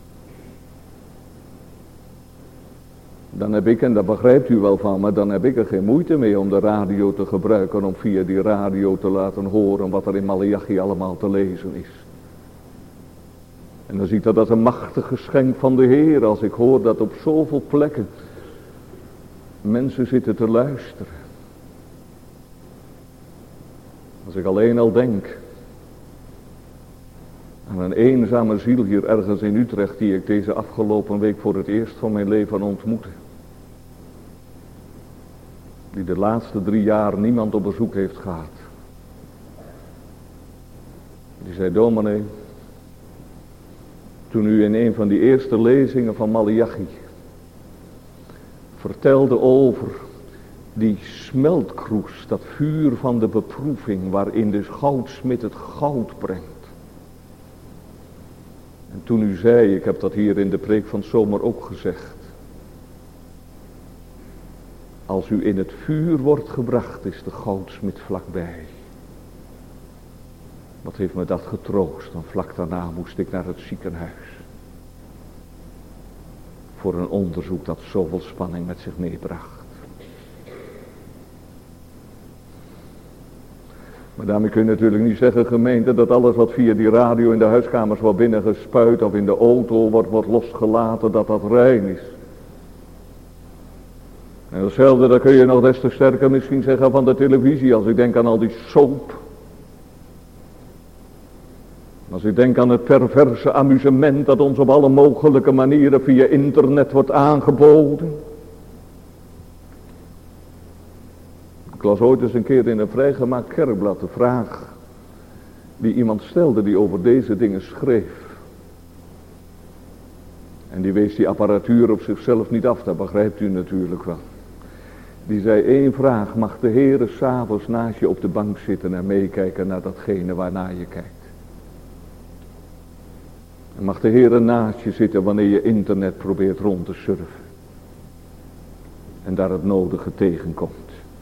Dan heb ik, en dat begrijpt u wel van, maar dan heb ik er geen moeite mee om de radio te gebruiken. Om via die radio te laten horen wat er in Maleachi allemaal te lezen is. En dan zie ik dat als een machtig geschenk van de Heer. Als ik hoor dat op zoveel plekken mensen zitten te luisteren. Als ik alleen al denk aan een eenzame ziel hier ergens in Utrecht die ik deze afgelopen week voor het eerst van mijn leven ontmoette. Die de laatste 3 jaar niemand op bezoek heeft gehad. Die zei, dominee, toen u in een van die eerste lezingen van Maleachi vertelde over die smeltkroes, dat vuur van de beproeving waarin de goudsmid het goud brengt. En toen u zei, ik heb dat hier in de preek van zomer ook gezegd. Als u in het vuur wordt gebracht, is de goudsmid vlakbij. Wat heeft me dat getroost, dan vlak daarna moest ik naar het ziekenhuis. Voor een onderzoek dat zoveel spanning met zich meebracht. Maar daarmee kun je natuurlijk niet zeggen, gemeente, dat alles wat via die radio in de huiskamers wordt binnengespuit of in de auto wordt losgelaten, dat dat rein is. En hetzelfde, dat kun je nog des te sterker misschien zeggen van de televisie, als ik denk aan al die soap. Als ik denk aan het perverse amusement dat ons op alle mogelijke manieren via internet wordt aangeboden. Ik las ooit eens een keer in een vrijgemaakt kerkblad de vraag die iemand stelde die over deze dingen schreef. En die wees die apparatuur op zichzelf niet af, dat begrijpt u natuurlijk wel. Die zei, één vraag, mag de Heere 's avonds naast je op de bank zitten en meekijken naar datgene waarnaar je kijkt? En mag de Heere naast je zitten wanneer je internet probeert rond te surfen? En daar het nodige tegenkomt.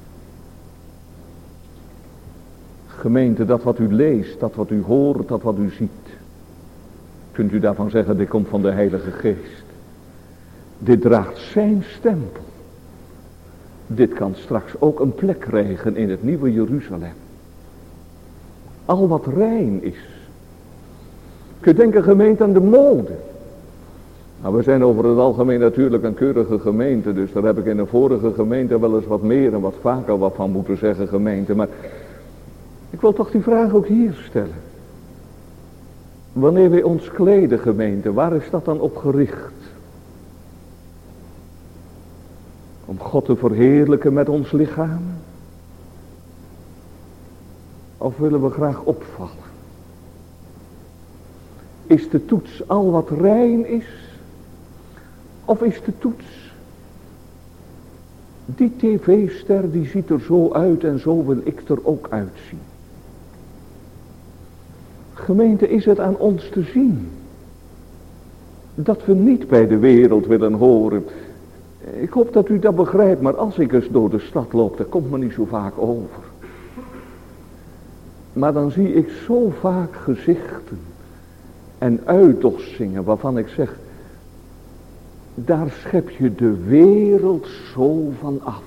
Gemeente, dat wat u leest, dat wat u hoort, dat wat u ziet. Kunt u daarvan zeggen, dit komt van de Heilige Geest. Dit draagt zijn stempel. Dit kan straks ook een plek krijgen in het nieuwe Jeruzalem. Al wat rein is. Kun je denken, gemeente, aan de mode. Nou, we zijn over het algemeen natuurlijk een keurige gemeente. Dus daar heb ik in een vorige gemeente wel eens wat meer en wat vaker wat van moeten zeggen, gemeente. Maar ik wil toch die vraag ook hier stellen. Wanneer wij ons kleden, gemeente, waar is dat dan op gericht? Om God te verheerlijken met ons lichaam? Of willen we graag opvallen? Is de toets al wat rein is? Of is de toets, die tv-ster die ziet er zo uit en zo wil ik er ook uitzien? Gemeente, is het aan ons te zien dat we niet bij de wereld willen horen? Ik hoop dat u dat begrijpt, maar als ik eens door de stad loop, dat komt me niet zo vaak over. Maar dan zie ik zo vaak gezichten en uitdossingen waarvan ik zeg, daar schep je de wereld zo van af.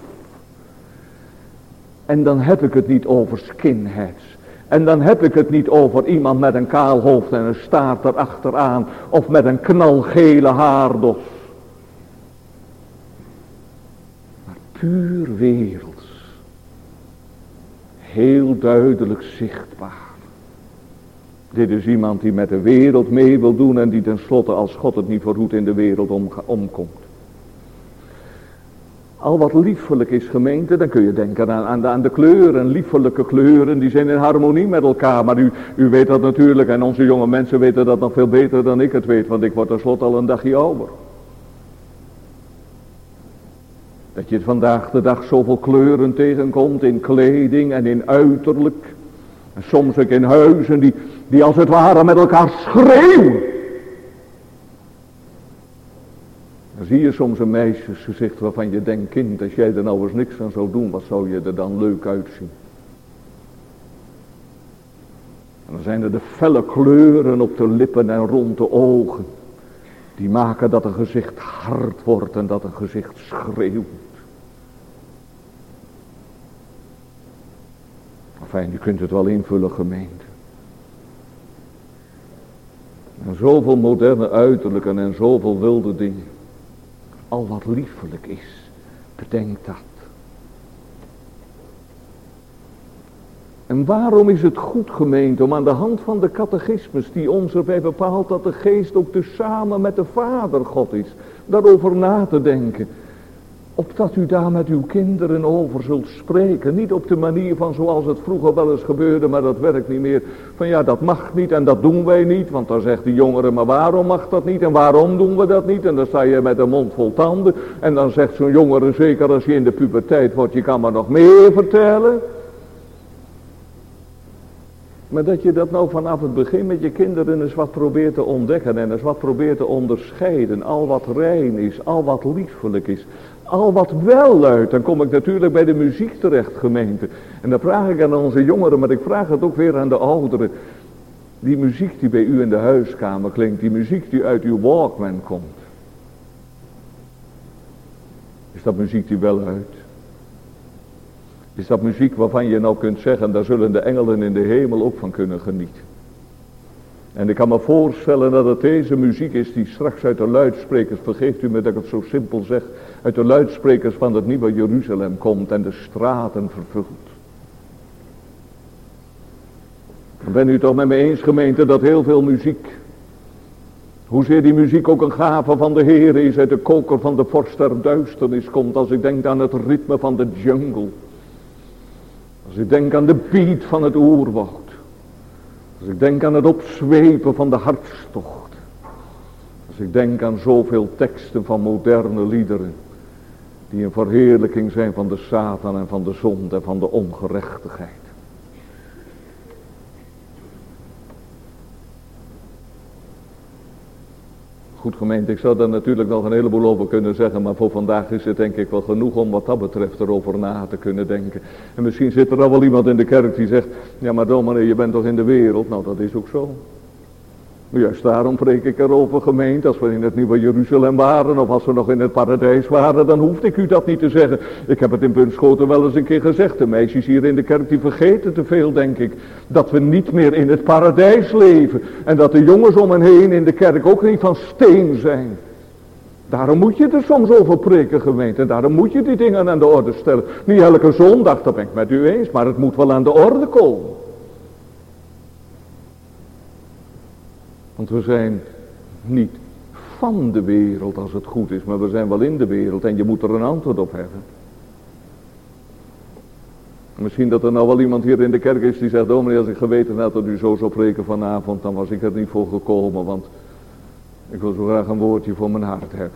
En dan heb ik het niet over skinheads. En dan heb ik het niet over iemand met een kaal hoofd en een staart erachteraan. Of met een knalgele haardos. Maar puur werelds. Heel duidelijk zichtbaar. Dit is iemand die met de wereld mee wil doen en die tenslotte als God het niet verhoedt in de wereld omkomt. Al wat liefelijk is, gemeente, dan kun je denken aan de kleuren, liefelijke kleuren, die zijn in harmonie met elkaar. Maar u weet dat natuurlijk en onze jonge mensen weten dat nog veel beter dan ik het weet, want ik word tenslotte al een dagje ouder. Dat je vandaag de dag zoveel kleuren tegenkomt in kleding en in uiterlijk. En soms ook in huizen die als het ware met elkaar schreeuwen. Dan zie je soms een meisjesgezicht waarvan je denkt, kind, als jij er nou eens niks aan zou doen, wat zou je er dan leuk uitzien? En dan zijn er de felle kleuren op de lippen en rond de ogen. Die maken dat een gezicht hard wordt en dat een gezicht schreeuwt. Enfin, je kunt het wel invullen, gemeente. En zoveel moderne uiterlijken en zoveel wilde dingen. Al wat liefelijk is, bedenk dat. En waarom is het goed, gemeente, om aan de hand van de catechismus die ons erbij bepaalt dat de geest ook dus samen met de Vader God is, daarover na te denken. Opdat u daar met uw kinderen over zult spreken. Niet op de manier van zoals het vroeger wel eens gebeurde, maar dat werkt niet meer. Van ja, dat mag niet en dat doen wij niet. Want dan zegt de jongere, maar waarom mag dat niet en waarom doen we dat niet? En dan sta je met een mond vol tanden. En dan zegt zo'n jongere, zeker als je in de puberteit wordt, je kan maar nog meer vertellen. Maar dat je dat nou vanaf het begin met je kinderen eens wat probeert te ontdekken en eens wat probeert te onderscheiden. Al wat rein is, al wat liefelijk is, al wat wel luidt. Dan kom ik natuurlijk bij de muziek terecht, gemeente. En dan vraag ik aan onze jongeren, maar ik vraag het ook weer aan de ouderen. Die muziek die bij u in de huiskamer klinkt, die muziek die uit uw Walkman komt. Is dat muziek die wel luidt? Is dat muziek waarvan je nou kunt zeggen, daar zullen de engelen in de hemel ook van kunnen genieten. En ik kan me voorstellen dat het deze muziek is die straks uit de luidsprekers, vergeeft u me dat ik het zo simpel zeg, uit de luidsprekers van het nieuwe Jeruzalem komt en de straten vervult. Dan bent u toch met me eens, gemeente, dat heel veel muziek, hoezeer die muziek ook een gave van de Heer is, uit de koker van de vorst der duisternis komt, als ik denk aan het ritme van de jungle. Als ik denk aan de beat van het oerwoud. Als ik denk aan het opzwepen van de hartstocht. Als ik denk aan zoveel teksten van moderne liederen. Die een verheerlijking zijn van de Satan en van de zonde en van de ongerechtigheid. Goed gemeente, ik zou daar natuurlijk nog een heleboel over kunnen zeggen, maar voor vandaag is het denk ik wel genoeg om wat dat betreft erover na te kunnen denken. En misschien zit er al wel iemand in de kerk die zegt, ja maar dominee, je bent toch in de wereld? Nou, dat is ook zo. Juist daarom preek ik erover, gemeente, als we in het nieuwe Jeruzalem waren of als we nog in het paradijs waren, dan hoefde ik u dat niet te zeggen. Ik heb het in Bunschoten wel eens een keer gezegd, de meisjes hier in de kerk die vergeten te veel, denk ik, dat we niet meer in het paradijs leven en dat de jongens om en heen in de kerk ook niet van steen zijn. Daarom moet je er soms over preken, gemeente, en daarom moet je die dingen aan de orde stellen. Niet elke zondag, dat ben ik met u eens, maar het moet wel aan de orde komen. Want we zijn niet van de wereld als het goed is, maar we zijn wel in de wereld en je moet er een antwoord op hebben. Misschien dat er nou wel iemand hier in de kerk is die zegt, dominee, als ik geweten had dat u zo zou preken vanavond, dan was ik er niet voor gekomen, want ik wil zo graag een woordje voor mijn hart hebben.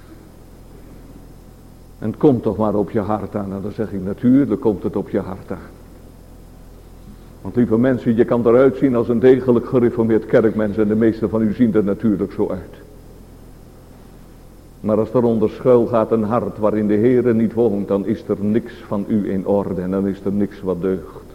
En het komt toch maar op je hart aan. En dan zeg ik, natuurlijk komt het op je hart aan. Want lieve mensen, je kan eruit zien als een degelijk gereformeerd kerkmens en de meesten van u zien er natuurlijk zo uit. Maar als er onder schuil gaat een hart waarin de Heere niet woont, dan is er niks van u in orde en dan is er niks wat deugt.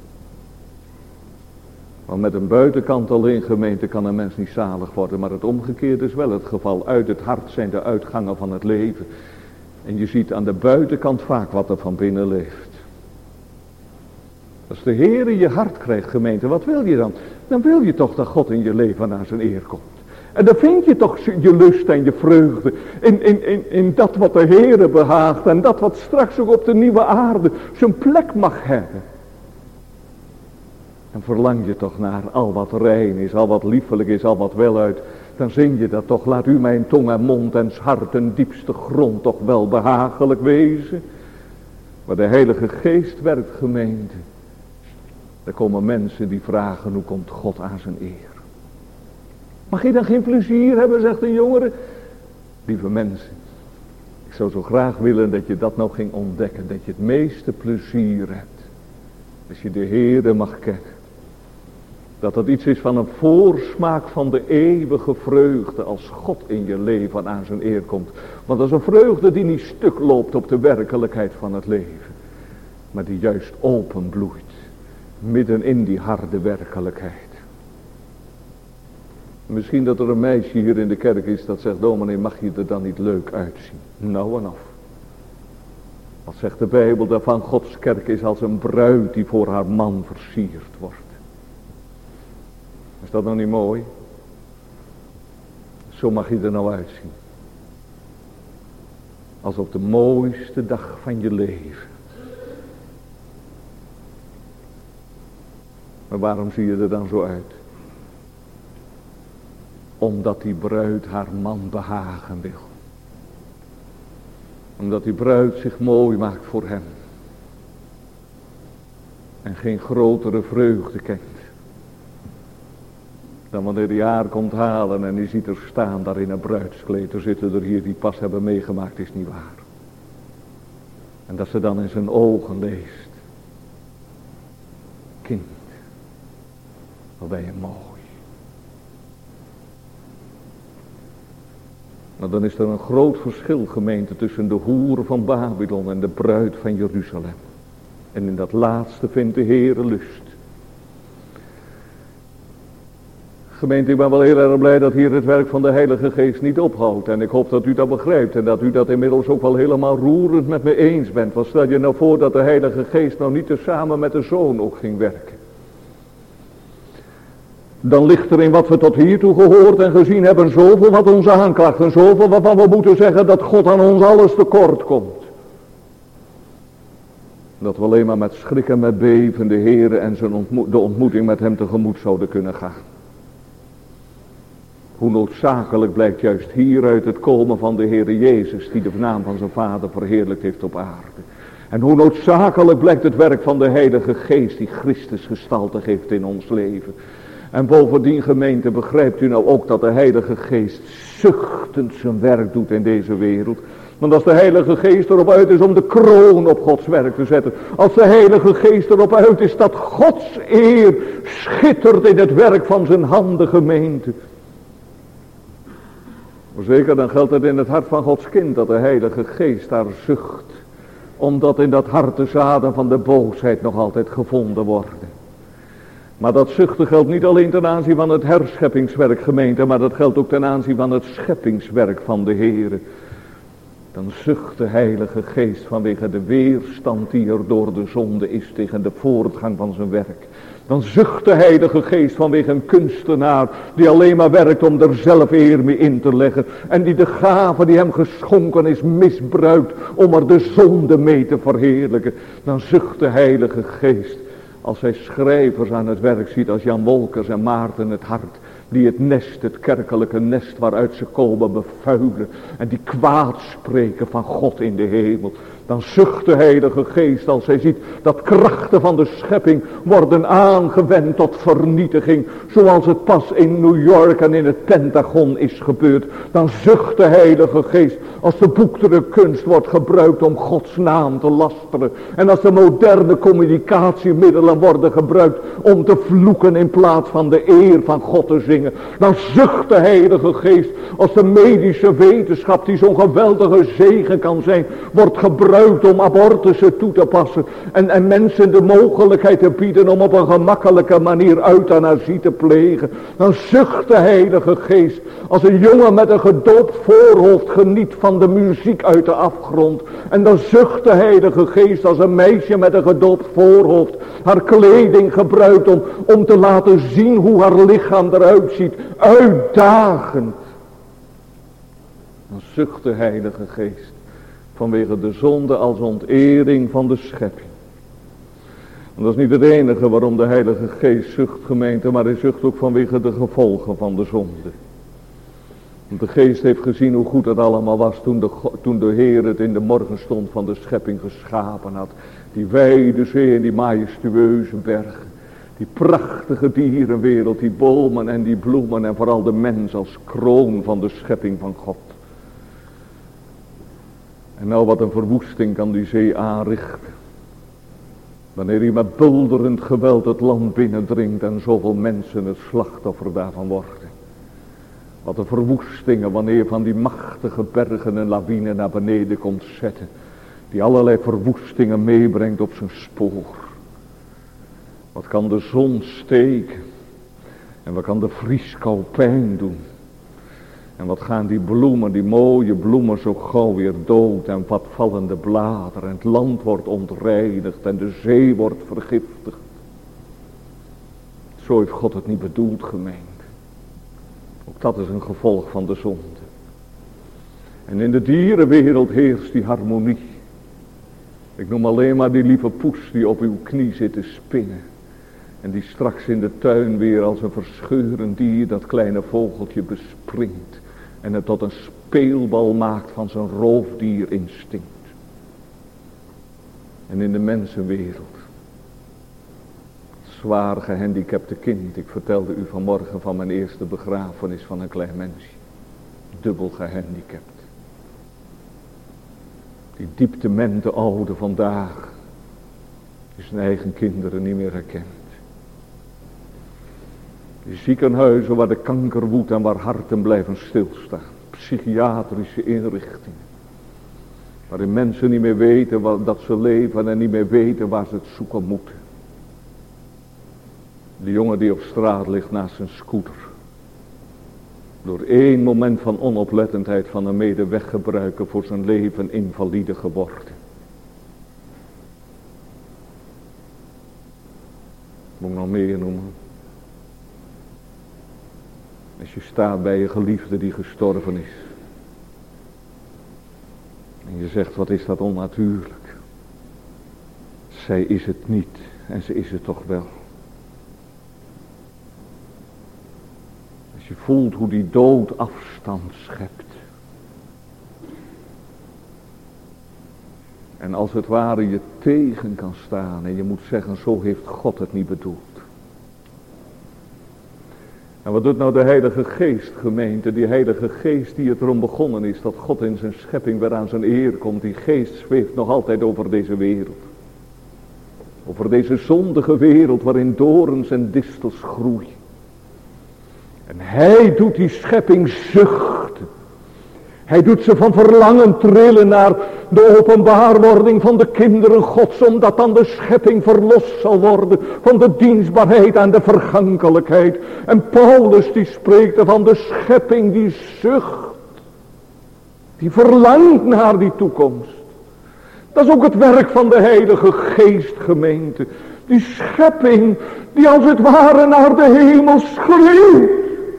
Want met een buitenkant alleen, gemeente, kan een mens niet zalig worden, maar het omgekeerde is wel het geval. Uit het hart zijn de uitgangen van het leven. En je ziet aan de buitenkant vaak wat er van binnen leeft. Als de Heere je hart krijgt, gemeente, wat wil je dan? Dan wil je toch dat God in je leven naar zijn eer komt. En dan vind je toch je lust en je vreugde in dat wat de Heere behaagt. En dat wat straks ook op de nieuwe aarde zijn plek mag hebben. En verlang je toch naar al wat rein is, al wat liefelijk is, al wat weluit. Dan zing je dat toch, laat u mijn tong en mond en hart en diepste grond toch wel behagelijk wezen. Waar de Heilige Geest werkt, gemeente. Er komen mensen die vragen, hoe komt God aan zijn eer? Mag je dan geen plezier hebben, zegt een jongere? Lieve mensen, ik zou zo graag willen dat je dat nou ging ontdekken. Dat je het meeste plezier hebt. Als je de Heere mag kennen. Dat dat iets is van een voorsmaak van de eeuwige vreugde als God in je leven aan zijn eer komt. Want dat is een vreugde die niet stuk loopt op de werkelijkheid van het leven. Maar die juist openbloeit. Midden in die harde werkelijkheid. Misschien dat er een meisje hier in de kerk is dat zegt, dominee, mag je er dan niet leuk uitzien? Nou en af. Wat zegt de Bijbel daarvan? Gods kerk is als een bruid die voor haar man versierd wordt. Is dat nou niet mooi? Zo mag je er nou uitzien. Als op de mooiste dag van je leven. Maar waarom zie je er dan zo uit? Omdat die bruid haar man behagen wil. Omdat die bruid zich mooi maakt voor hem. En geen grotere vreugde kent. Dan wanneer hij haar komt halen en hij ziet er staan daar in een bruidskleed. Er zitten er hier die pas hebben meegemaakt, is niet waar. En dat ze dan in zijn ogen leest. Kind, wat ben je mooi. Maar dan is er een groot verschil, gemeente, tussen de hoeren van Babylon en de bruid van Jeruzalem. En in dat laatste vindt de Heere lust. Gemeente, ik ben wel heel erg blij dat hier het werk van de Heilige Geest niet ophoudt. En ik hoop dat u dat begrijpt en dat u dat inmiddels ook wel helemaal roerend met me eens bent. Want stel je nou voor dat de Heilige Geest nou niet tezamen met de Zoon ook ging werken. Dan ligt er in wat we tot hiertoe gehoord en gezien hebben zoveel wat ons aanklacht. En zoveel waarvan we moeten zeggen dat God aan ons alles tekort komt. Dat we alleen maar met schrik en met beven de Heere en de ontmoeting met hem tegemoet zouden kunnen gaan. Hoe noodzakelijk blijkt juist hieruit het komen van de Heere Jezus, die de naam van zijn Vader verheerlijkt heeft op aarde. En hoe noodzakelijk blijkt het werk van de Heilige Geest, die Christus gestalte geeft in ons leven. En bovendien, gemeente, begrijpt u nou ook dat de Heilige Geest zuchtend zijn werk doet in deze wereld. Want als de Heilige Geest erop uit is om de kroon op Gods werk te zetten. Als de Heilige Geest erop uit is dat Gods eer schittert in het werk van zijn handen, gemeente. Zeker, dan geldt het in het hart van Gods kind dat de Heilige Geest daar zucht. Omdat in dat hart de zaden van de boosheid nog altijd gevonden worden. Maar dat zuchten geldt niet alleen ten aanzien van het herscheppingswerk, gemeente, maar dat geldt ook ten aanzien van het scheppingswerk van de Heere. Dan zucht de Heilige Geest vanwege de weerstand die er door de zonde is tegen de voortgang van zijn werk. Dan zucht de Heilige Geest vanwege een kunstenaar die alleen maar werkt om er zelf eer mee in te leggen. En die de gave die hem geschonken is misbruikt om er de zonde mee te verheerlijken. Dan zucht de Heilige Geest als hij schrijvers aan het werk ziet als Jan Wolkers en Maarten het Hart. Die het nest, het kerkelijke nest waaruit ze komen bevuilen. En die kwaad spreken van God in de hemel. Dan zucht de Heilige Geest als hij ziet dat krachten van de schepping worden aangewend tot vernietiging. Zoals het pas in New York en in het Pentagon is gebeurd. Dan zucht de Heilige Geest als de boekdrukkunst wordt gebruikt om Gods naam te lasteren. En als de moderne communicatiemiddelen worden gebruikt om te vloeken in plaats van de eer van God te zingen. Dan zucht de Heilige Geest als de medische wetenschap die zo'n geweldige zegen kan zijn, wordt gebruikt om abortussen toe te passen. En mensen de mogelijkheid te bieden om op een gemakkelijke manier euthanasie te plegen. Dan zucht de Heilige Geest als een jongen met een gedoopt voorhoofd geniet van de muziek uit de afgrond. En dan zucht de Heilige Geest als een meisje met een gedoopt voorhoofd haar kleding gebruikt om te laten zien hoe haar lichaam eruit ziet. Uitdagend. Dan zucht de Heilige Geest vanwege de zonde als ontering van de schepping. En dat is niet het enige waarom de Heilige Geest zucht, gemeente, maar hij zucht ook vanwege de gevolgen van de zonde. Want de Geest heeft gezien hoe goed het allemaal was toen de Heer het in de morgenstond van de schepping geschapen had. Die wijde zee en die majestueuze bergen. Die prachtige dierenwereld, die bomen en die bloemen en vooral de mens als kroon van de schepping van God. En nou wat een verwoesting kan die zee aanrichten. Wanneer hij met bulderend geweld het land binnendringt en zoveel mensen het slachtoffer daarvan worden. Wat een verwoestingen wanneer van die machtige bergen een lawine naar beneden komt zetten. Die allerlei verwoestingen meebrengt op zijn spoor. Wat kan de zon steken. En wat kan de vrieskou pijn doen. En wat gaan die bloemen, die mooie bloemen zo gauw weer dood. En wat vallen de bladeren. En het land wordt ontreinigd en de zee wordt vergiftigd. Zo heeft God het niet bedoeld, gemeente. Ook dat is een gevolg van de zonde. En in de dierenwereld heerst die harmonie. Ik noem alleen maar die lieve poes die op uw knie zit te spinnen. En die straks in de tuin weer als een verscheurend dier dat kleine vogeltje bespringt. En het tot een speelbal maakt van zijn roofdierinstinct. En in de mensenwereld. Zwaar gehandicapte kind. Ik vertelde u vanmorgen van mijn eerste begrafenis van een klein mensje. Dubbel gehandicapt. Die dieptemente oude vandaag. Die zijn eigen kinderen niet meer herkent. Die ziekenhuizen waar de kanker woedt en waar harten blijven stilstaan. Psychiatrische inrichtingen. Waarin mensen niet meer weten dat ze leven en niet meer weten waar ze het zoeken moeten. De jongen die op straat ligt naast zijn scooter. door één moment van onoplettendheid van een medeweggebruiker voor zijn leven invalide geworden. Moet ik nog meer noemen? Als je staat bij je geliefde die gestorven is. En je zegt, wat is dat onnatuurlijk. Zij is het niet en ze is het toch wel. Als je voelt hoe die dood afstand schept. En als het ware je tegen kan staan en je moet zeggen, zo heeft God het niet bedoeld. En wat doet nou de Heilige Geest, gemeente? Die Heilige Geest die het erom begonnen is dat God in zijn schepping weer aan zijn eer komt. Die Geest zweeft nog altijd over deze wereld. Over deze zondige wereld waarin dorens en distels groeien. En hij doet die schepping zuchten. Hij doet ze van verlangen trillen naar de openbaarwording van de kinderen Gods. Omdat dan de schepping verlost zal worden van de dienstbaarheid en de vergankelijkheid. En Paulus die spreekt er van de schepping die zucht. Die verlangt naar die toekomst. Dat is ook het werk van de Heilige Geest, gemeente. Die schepping die als het ware naar de hemel schreeuwt.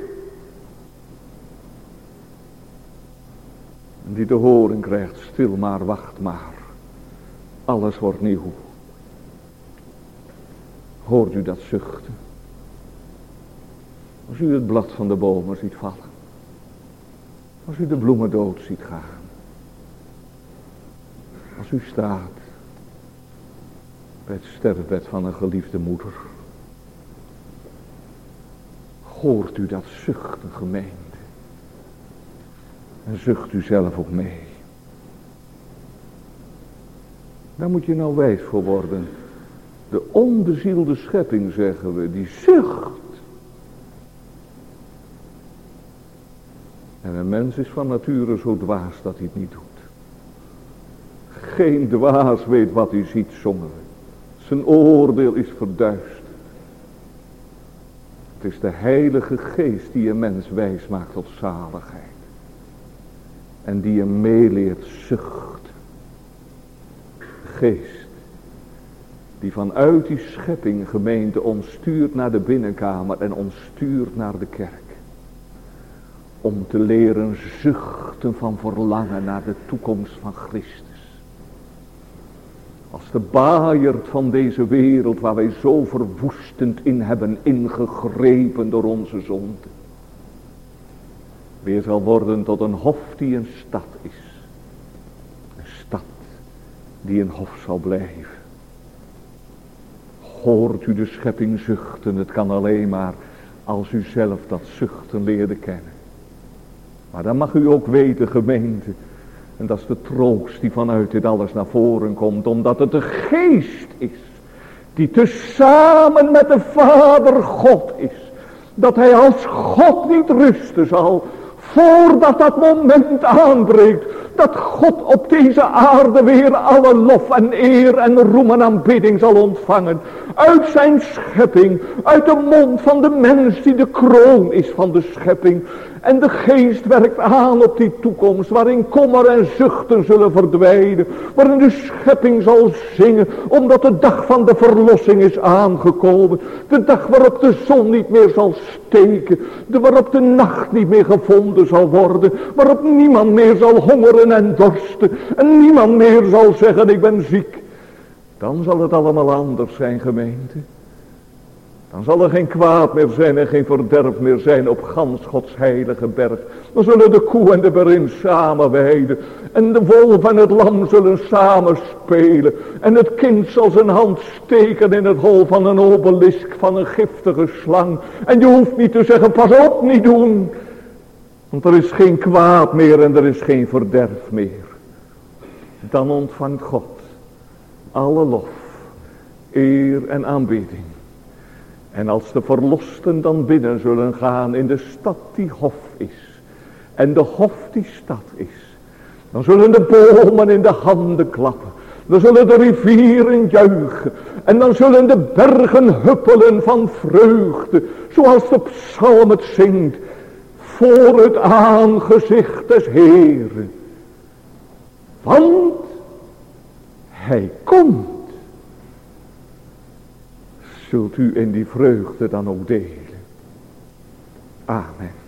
Die te horen krijgt, stil maar, wacht maar. Alles wordt nieuw. Hoort u dat zuchten? Als u het blad van de bomen ziet vallen. Als u de bloemen dood ziet gaan. Als u staat bij het sterfbed van een geliefde moeder. Hoort u dat zuchten, gemeente? En zucht u zelf ook mee. Daar moet je nou wijs voor worden. De onbezielde schepping, zeggen we, die zucht. En een mens is van nature zo dwaas dat hij het niet doet. Geen dwaas weet wat hij ziet, zongen we. Zijn oordeel is verduisterd. Het is de Heilige Geest die een mens wijs maakt tot zaligheid. En die hem meeleert zucht. Geest. Die vanuit die schepping, gemeente, ons stuurt naar de binnenkamer en ons stuurt naar de kerk. Om te leren zuchten van verlangen naar de toekomst van Christus. Als de baaierd van deze wereld waar wij zo verwoestend in hebben ingegrepen door onze zonde. Weer zal worden tot een hof die een stad is. Een stad die een hof zal blijven. Hoort u de schepping zuchten, het kan alleen maar als u zelf dat zuchten leerde kennen. Maar dan mag u ook weten, gemeente, en dat is de troost die vanuit dit alles naar voren komt, omdat het de Geest is, die tezamen met de Vader God is, dat hij als God niet rusten zal, voordat dat moment aanbreekt, dat God op deze aarde weer alle lof en eer en roem en aanbidding zal ontvangen. Uit zijn schepping, uit de mond van de mens die de kroon is van de schepping. En de Geest werkt aan op die toekomst waarin kommer en zuchten zullen verdwijnen. Waarin de schepping zal zingen omdat de dag van de verlossing is aangekomen. De dag waarop de zon niet meer zal steken. Waarop de nacht niet meer gevonden zal worden. Waarop niemand meer zal hongeren en dorsten. En niemand meer zal zeggen ik ben ziek. Dan zal het allemaal anders zijn, gemeente. Dan zal er geen kwaad meer zijn en geen verderf meer zijn op gans Gods heilige berg. Dan zullen de koe en de berin samen weiden. En de wolf en het lam zullen samen spelen. En het kind zal zijn hand steken in het hol van een obelisk van een giftige slang. En je hoeft niet te zeggen, pas op, niet doen. Want er is geen kwaad meer en er is geen verderf meer. Dan ontvangt God alle lof, eer en aanbidding. En als de verlosten dan binnen zullen gaan in de stad die hof is. En de hof die stad is. Dan zullen de bomen in de handen klappen. Dan zullen de rivieren juichen. En dan zullen de bergen huppelen van vreugde. Zoals de psalm het zingt. voor het aangezicht des Heeren. Want hij komt. Zult u in die vreugde dan ook delen. Amen.